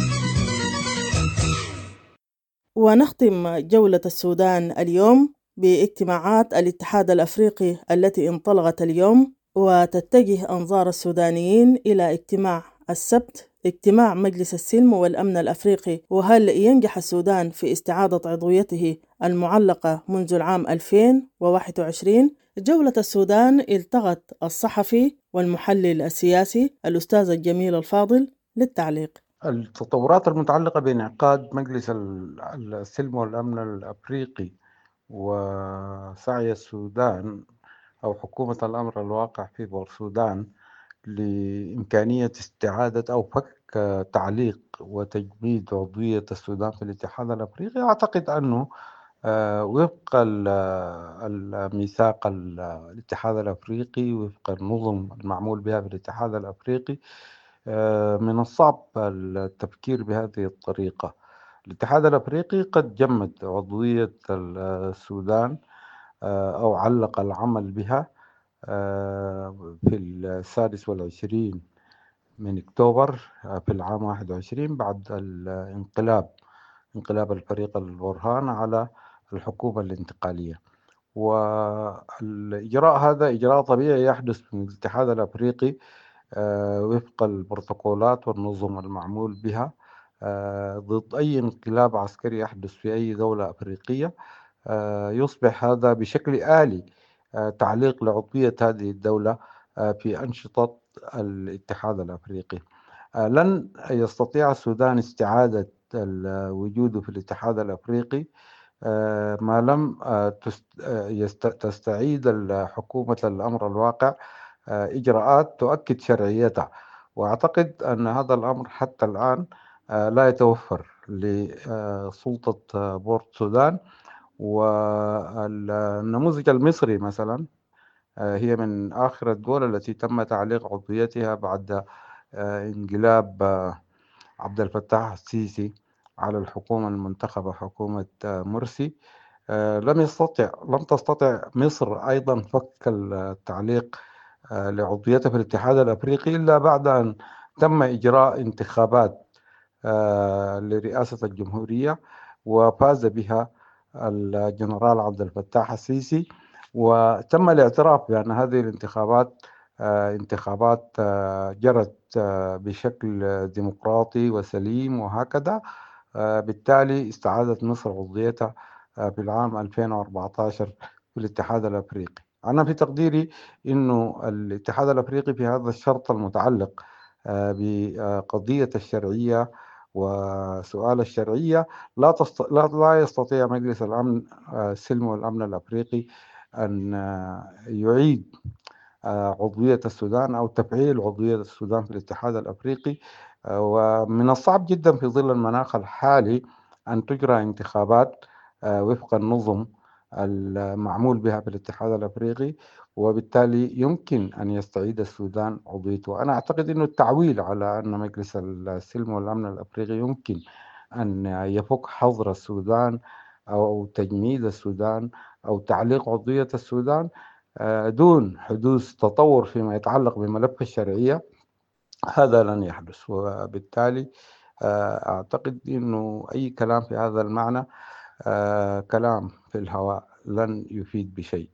Speaker 17: ونختم جولة السودان اليوم باجتماعات الاتحاد الأفريقي التي انطلقت اليوم، وتتجه أنظار السودانيين إلى اجتماع السبت، اجتماع مجلس السلم والأمن الأفريقي. وهل ينجح السودان في استعادة عضويته المعلقة منذ العام ألفين وواحد وعشرين؟ جولة السودان التقت الصحفي والمحلل السياسي الأستاذ الجميل الفاضل للتعليق.
Speaker 11: التطورات المتعلقة بانعقاد مجلس السلم والأمن الأفريقي وسعي السودان أو حكومة الأمر الواقع في بورسودان لإمكانية استعادة أو فك تعليق وتجميد عضوية السودان في الاتحاد الأفريقي، أعتقد أنه وفق الميثاق الاتحاد الأفريقي، وفق النظم المعمول بها في الاتحاد الأفريقي، من الصعب التفكير بهذه الطريقة. الاتحاد الأفريقي قد جمد عضوية السودان أو علق العمل بها في السادس والعشرين من أكتوبر في العام واحد وعشرين بعد الانقلاب انقلاب الفريق البرهان على الحكومة الانتقالية. والإجراء هذا إجراء طبيعي يحدث من الاتحاد الأفريقي وفق البروتوكولات والنظم المعمول بها ضد أي انقلاب عسكري يحدث في أي دولة أفريقية. يصبح هذا بشكل آلي تعليق لعضوية هذه الدولة في أنشطة الاتحاد الأفريقي. لن يستطيع السودان استعادة وجوده في الاتحاد الأفريقي ما لم تستعيد حكومة الأمر الواقع إجراءات تؤكد شرعيتها، وأعتقد أن هذا الأمر حتى الآن لا يتوفر لسلطة بورت سودان. والنموذج المصري مثلا هي من آخر الدول التي تم تعليق عضويتها بعد انقلاب عبد الفتاح السيسي على الحكومة المنتخبة حكومة مرسي. لم يستطع لم تستطع مصر أيضا فك التعليق لعضويتها في الاتحاد الأفريقي إلا بعد أن تم إجراء انتخابات لرئاسة الجمهورية وفاز بها الجنرال عبد الفتاح السيسي، وتم الاعتراف بأن هذه الانتخابات انتخابات جرت بشكل ديمقراطي وسليم وهكذا. بالتالي استعادت مصر عضويتها في العام ألفين وأربعة عشر في الاتحاد الأفريقي. أنا في تقديري إنه الاتحاد الأفريقي في هذا الشرط المتعلق بقضية الشرعية وسؤال الشرعية لا, تست... لا لا يستطيع مجلس الأمن السلم والأمن الأفريقي أن يعيد عضوية السودان أو تفعيل عضوية السودان في الاتحاد الأفريقي. ومن الصعب جدا في ظل المناخ الحالي أن تجرى انتخابات وفق النظم المعمول بها في الاتحاد الأفريقي، وبالتالي يمكن أن يستعيد السودان عضويته. أنا أعتقد أن التعويل على أن مجلس السلم والأمن الأفريقي يمكن أن يفك حظر السودان أو تجميد السودان أو تعليق عضوية السودان دون حدوث تطور فيما يتعلق بملف الشرعية، هذا لن يحدث. وبالتالي أعتقد أنه أي كلام في هذا المعنى كلام في الهواء لن يفيد بشيء.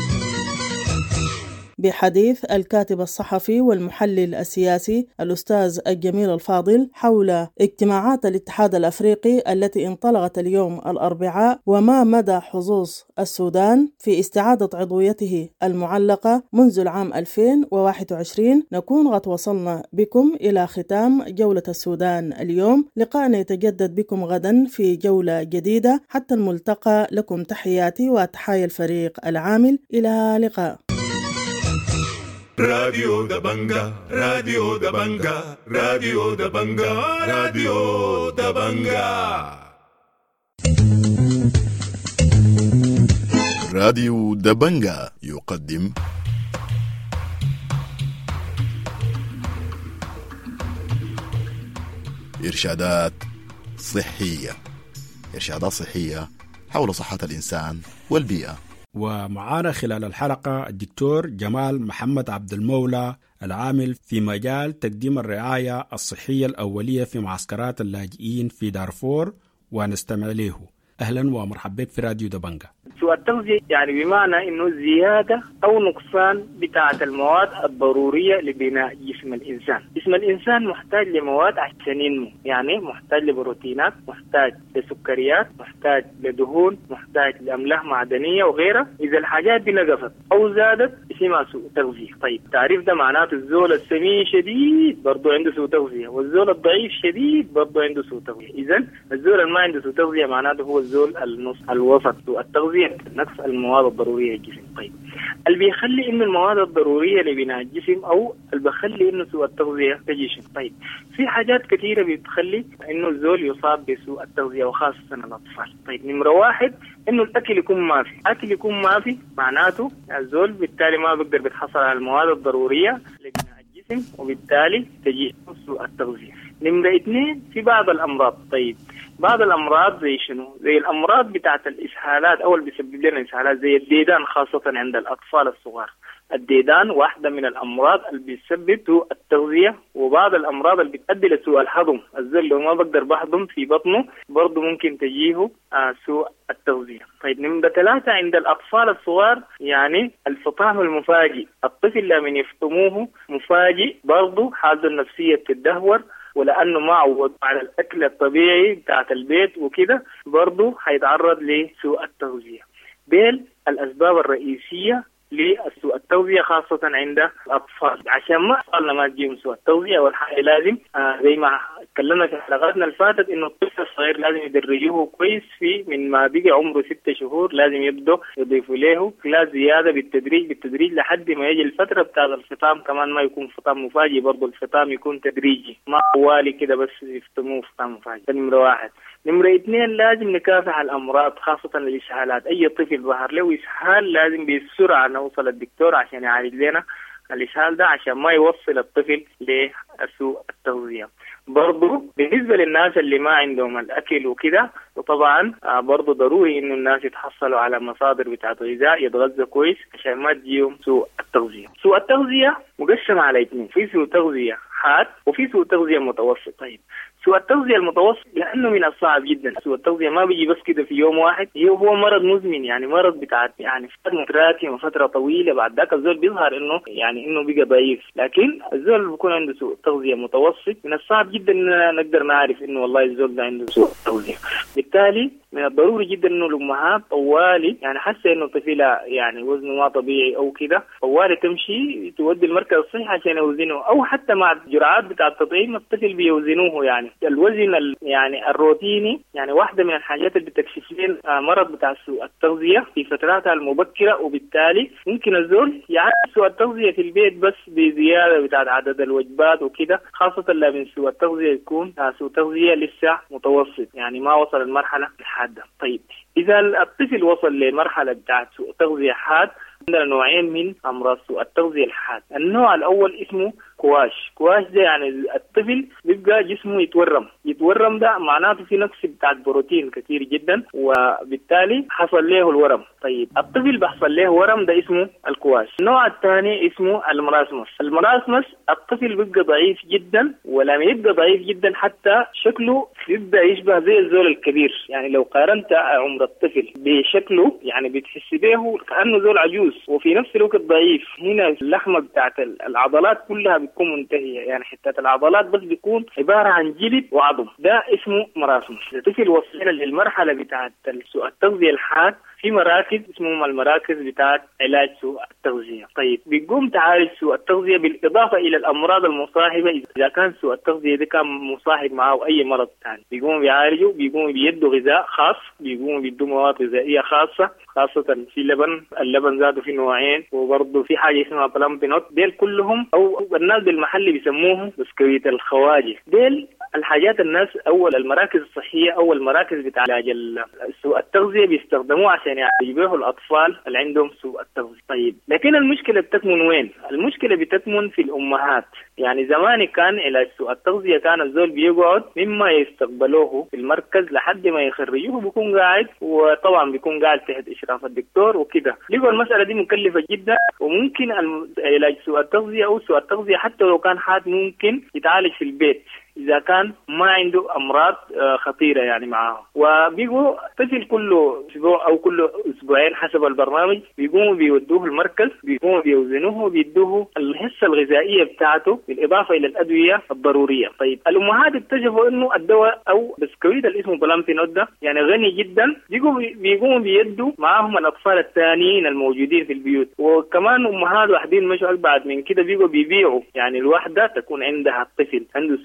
Speaker 17: بحديث الكاتب الصحفي والمحلل السياسي الأستاذ الجميل الفاضل حول اجتماعات الاتحاد الأفريقي التي انطلقت اليوم الأربعاء وما مدى حظوظ السودان في استعادة عضويته المعلقة منذ العام ألفين وواحد وعشرين، نكون قد وصلنا بكم إلى ختام جولة السودان اليوم. لقاءنا يتجدد بكم غدا في جولة جديدة. حتى الملتقى، لكم تحياتي وتحايا الفريق العامل. إلى لقاء.
Speaker 1: راديو دبنجا راديو دبنجا راديو دبنجا راديو دبنجا
Speaker 2: راديو دبنجا يقدم إرشادات صحية إرشادات صحية حول صحة الإنسان والبيئة.
Speaker 8: ومعانا خلال الحلقة الدكتور جمال محمد عبد المولى العامل في مجال تقديم الرعاية الصحية الأولية في معسكرات اللاجئين في دارفور، ونستمع له. أهلا ومرحبا بك في راديو دبنجا.
Speaker 22: سوء التغذية يعني بمعنى إنه زيادة أو نقصان بتاعة المواد الضرورية لبناء جسم الإنسان. جسم الإنسان محتاج لمواد عشان ينمو، يعني محتاج لبروتينات، محتاج لسكريات، محتاج لدهون، محتاج لأملاح معدنية وغيرها. إذا الحاجات دي نقصت أو زادت اسمها سوء تغذية. طيب تعريف ده معناته الزول السمين شديد برضو عنده سوء تغذية، والزول الضعيف شديد برضو عنده سوء تغذية. إذا الزول اللي ما عنده سوء تغذية معناته هو الزول النص الوسط سوء التغذية نقص المواد الضرورية للجسم. طيب اللي بيخلي إنه المواد الضرورية لبناء الجسم أو اللي بيخلي إنه سوء التغذية تجيش. طيب في حاجات كثيرة بتخلي إنه الزول يصاب بسوء التغذية وخاصة الأطفال. طيب نمرة واحد إنه الأكل يكون ما في، أكل يكون ما في معناته الزول بالتالي ما بيقدر بيتحصل على المواد الضرورية لبناء الجسم وبالتالي تجي سوء التغذية. نمرة اثنين في بعض الأمراض. طيب بعض الأمراض زي شنو؟ زي الأمراض بتاعة الإسهالات أو اللي بيسبب لنا إسهالات زي الديدان خاصة عند الأطفال الصغار. الديدان واحدة من الأمراض اللي بتسبب سوء التغذية، وبعض الأمراض اللي بتؤدي لسوء الهضم. الزول لو ما بقدر بهضم في بطنه برضه ممكن تجيه آه سوء التغذية. طيب نمرة ثلاثة عند الأطفال الصغار يعني الفطام المفاجئ. الطفل لما يفطموه مفاجئ برضه حالته النفسية بتتدهور، ولأنه ما عود على الأكل الطبيعي بتاعت البيت وكده برضه هيتعرض لسوء التغذية. ديل الأسباب الرئيسية لسوء التغذية خاصة عند الأطفال. عشان ما أطفالنا ما تجيهم سوء التغذية أول حاجة لازم آه زي ما تكلمنا في حلقاتنا الفاتت إنه الطفل الصغير لازم يدرجوه كويس في من ما بيجي عمره ستة شهور لازم يبدأ يضيفوا له كلاس زيادة بالتدريج بالتدريج لحد ما يجي الفترة بتاع الفطام. كمان ما يكون فطام مفاجئ، برضه الفطام يكون تدريجي ما طوالي كده بس يفطموه فطام مفاجئ. نمرة واحد. نمرة اثنين لازم نكافح الأمراض خاصة الإسهالات. أي طفل ظهر له إسهال لازم بسرعة نوصل الدكتور عشان يعالج لنا الإسهال ده عشان ما يوصل الطفل لسوء التغذية. برضو بالنسبة للناس اللي ما عندهم الأكل وكده، وطبعا برضو ضروري إنه الناس يتحصلوا على مصادر بتاعت غذاء يتغذى كويس عشان ما تجيهم سوء التغذية. سوء التغذية مقسم على اثنين، في سوء تغذية حاد وفي سوء تغذية متوسط. طيب سوء التغذية المتوسط لأنه من الصعب جدا. سوء التغذية ما بيجي بس كده في يوم واحد، هو مرض مزمن يعني مرض بتاع يعني فترة متراكمة فترة طويلة. بعد ذاك الزول بيظهر إنه يعني إنه بيجي ضعيف. لكن الزول بيكون عنده سوء تغذية متوسط من الصعب جدا إن نقدر نعرف إنه والله الزول ده عنده سوء تغذية. بالتالي من الضروري جدا إنه الأمهات طوالي يعني حاسة إنه طفلها يعني وزنه ما طبيعي أو كده طوالي تمشي تودي المركز الصحي عشان يوزنه، أو حتى مع الجرعات بتاع التطعيم الطفل بيوزنوه. يعني الوزن يعني الروتيني يعني واحدة من الحاجات اللي بتكشف لنا مرض بتاع سوء التغذية في فتراتها المبكرة، وبالتالي ممكن الزول يعالج سوء التغذية في البيت بس بزيادة بتاع عدد الوجبات وكده، خاصة لما سوء التغذية يكون سوء تغذية لسه متوسط يعني ما وصل المرحلة الحادة. طيب إذا الطفل وصل لمرحلة بتاعت سوء تغذية حاد عندنا نوعين من أمراض سوء التغذية الحاد. النوع الأول اسمه كواش. كواش ده يعني الطفل بيبقى جسمه يتورم. يتورم ده معناته في نقص بتاع بروتين كثير جدا وبالتالي حصل له الورم. طيب الطفل بيحصل له ورم ده اسمه الكواش. النوع الثاني اسمه المراسمس. المراسمس الطفل بيبقى ضعيف جدا، ولما يبقى ضعيف جدا حتى شكله يبدأ يشبه زي الزول الكبير. يعني لو قارنت عمر الطفل بشكله يعني بتحس به كأنه زول عجوز وفي نفس الوقت ضعيف. هنا اللحمة بتاعت العضلات كلها بتكون منتهية، يعني حتى العضلات بس بيكون عبارة عن جلد وعظم. ده اسمه مراسمس. الطفل وصل للمرحلة بتاعت سوء التغذية الحاد في مراكز اسمهم المراكز بتاعت علاج سوء التغذية. طيب بيقوم تعالج سوء التغذية بالإضافة إلى الأمراض المصاحبة. إذا كان سوء التغذية ده كان مصاحب معه أي مرض ثاني بيقوموا بيعالجوا، بيقوموا بيدوا غذاء خاص، بيقوموا بيدوا مواد غذائية خاصة، خاصة في لبن. اللبن ذاته في نوعين، وبرضه في حاجة اسمها بلامبينوت. ديل كلهم أو الناس بالمحل بيسموهم بسكويت الخواجة. ديل الحاجات الناس أول المراكز الصحية أو المراكز بتاع علاج سوء التغذية بيستخدموها عشان يعالجوا الأطفال اللي عندهم سوء التغذية. طيب لكن المشكلة بتكمن وين؟ المشكلة بتكمن في الأمهات. يعني زمان كان علاج سوء التغذية كان الزول بيقعد مما يستقبلوه في المركز لحد ما يخرجوه بيكون قاعد، وطبعا بيكون قاعد تحت إشراف الدكتور وكده. لقوا المسألة دي مكلفة جدا، وممكن علاج سوء التغذية أو سوء التغذية حتى لو كان حاد ممكن يتعالج في البيت إذا كان ما عنده أمراض خطيرة يعني معاه. وبيقوا طفل كل أسبوع أو كل أسبوعين حسب البرنامج بيقوموا بيودوه المركز، بيقوموا بيوزنوه وبيدوه الحصة الغذائية بتاعته بالإضافة إلى الأدوية الضرورية. طيب الأمهات اكتشفوا إنه الدواء أو بسكويت اللي اسمه بلامبينوت ده يعني غني جدا، بيقوموا بيقوموا بيدوا معاهم الأطفال الثانيين الموجودين في البيوت. وكمان أمهات واحدين مش بعد من كده بيقوا بيبيعوا يعني الواحدة تكون عندها الطفل عنده سوء التغذية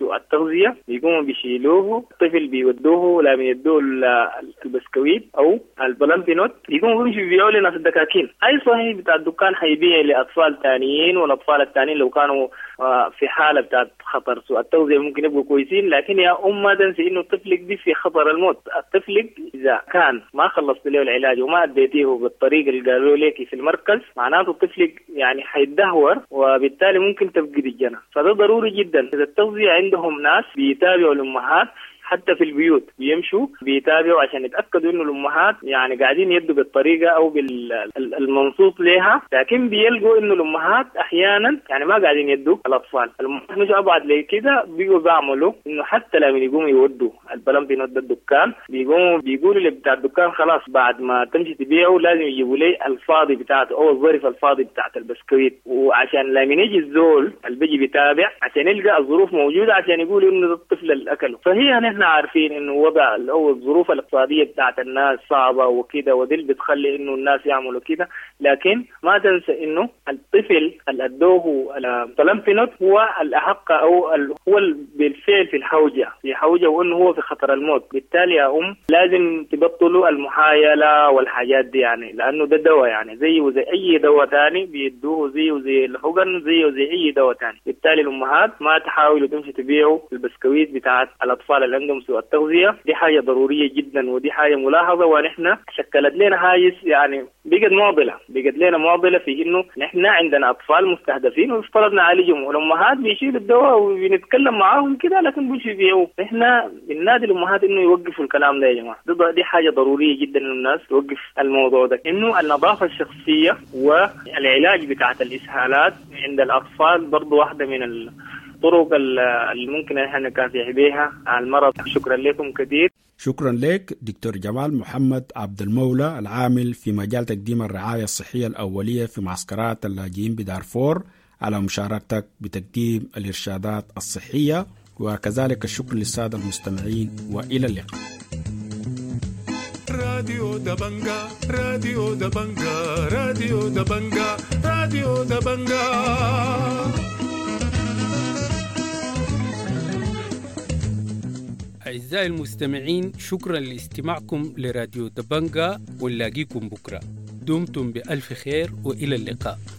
Speaker 22: التغذية بيقوموا بيشيلوه، الطفل بيودوه لا يدوه البسكويت أو البلامبينوت، بيقوموا بيمشوا بيبيعوا لنا في الدكاكين. أي صحيح بتاع الدكان حيبيع لأطفال تانيين، والأطفال التانيين لو كانوا في حالة بتاع خطر سوء التغذية ممكن يبقوا كويسين، لكن يا أم ما تنسي إنه طفلك دي في خطر الموت. الطفل إذا كان ما خلصت له العلاج وما أديتيه بالطريقة اللي قالوا لك في المركز، معناته الطفل يعني حيتدهور وبالتالي ممكن تفقد الجنة. فده ضروري جدا. إذا التغذية عندهم ناس بيتابعوا الأمهات حتى في البيوت، بيمشوا بيتابعوا عشان يتأكدوا إنه الأمهات يعني قاعدين يدوا بالطريقة أو بالمنصوص لها، لكن بيلقوا إنه الأمهات أحيانا يعني ما قاعدين يدوا الأطفال. الأمهات مش أبعد لي كده بيجوا بيعملوا إنه حتى لما يقوموا يودوا البلامبينوت ده الدكان، بيقوموا بيقولوا لي بتاع الدكان خلاص بعد ما تمشي تبيعه لازم يجيبوا لي الفاضي بتاعته أو الظرف الفاضي بتاعت البسكويت، وعشان لما يجي الزول اللي بيجي بيتابع عشان يلقى الظروف موجودة عشان يقولوا إنه ده الطفل اللي أكله. فهي نحن عارفين انه وضع او الظروف الاقتصاديه بتاعت الناس صعبه وكده، ودي اللي بتخلي انه الناس يعملوا كده، لكن ما تنسى انه الطفل اللي ادوه البلامبينوت هو الاحق او هو بالفعل في الحوجه في حوجه وانه هو في خطر الموت. بالتالي يا ام لازم تبطلوا المحايله والحاجات دي، يعني لانه ده دواء يعني زيه زي اي دواء ثاني بيدوه، زيه زي الحقن، زيه زي اي دواء ثاني. بالتالي الامهات ما تحاولوا تمشي تبيعوا البسكويت بتاعت الاطفال اللي عندهم سوء التغذية. دي حاجة ضرورية جدا ودي حاجة ملاحظة، ونحن شكلت لنا هاجس يعني بقت معضلة بقت لنا معضلة في إنه نحن عندنا أطفال مستهدفين ويفترض نعالجهم، والأمهات بيشيلوا الدواء وبنتكلم معاهم كده لكن بيمشوا يبيعوا. نحن بننادي الأمهات إنه يوقفوا الكلام ده يا جماعة. دي حاجة ضرورية جدا إنه الناس توقف الموضوع ده. إنه النظافة الشخصية والعلاج بتاعت الإسهالات عند الأطفال برضو واحدة من ال الطرق اللي ممكن احنا نكافح بها على المرض. شكرا لكم كثير.
Speaker 8: شكرا لك دكتور جمال محمد عبد المولى، العامل في مجال تقديم الرعاية الصحية الأولية في معسكرات اللاجئين بدارفور، على مشاركتك بتقديم الإرشادات الصحية، وكذلك الشكر للسادة المستمعين، وإلى اللقاء.
Speaker 1: راديو دبنجا راديو دبنجا راديو دبنجا راديو دبنجا.
Speaker 16: أعزائي المستمعين، شكرا لاستماعكم لراديو دبنجا، ونلاقيكم بكرة. دمتم بألف خير وإلى اللقاء.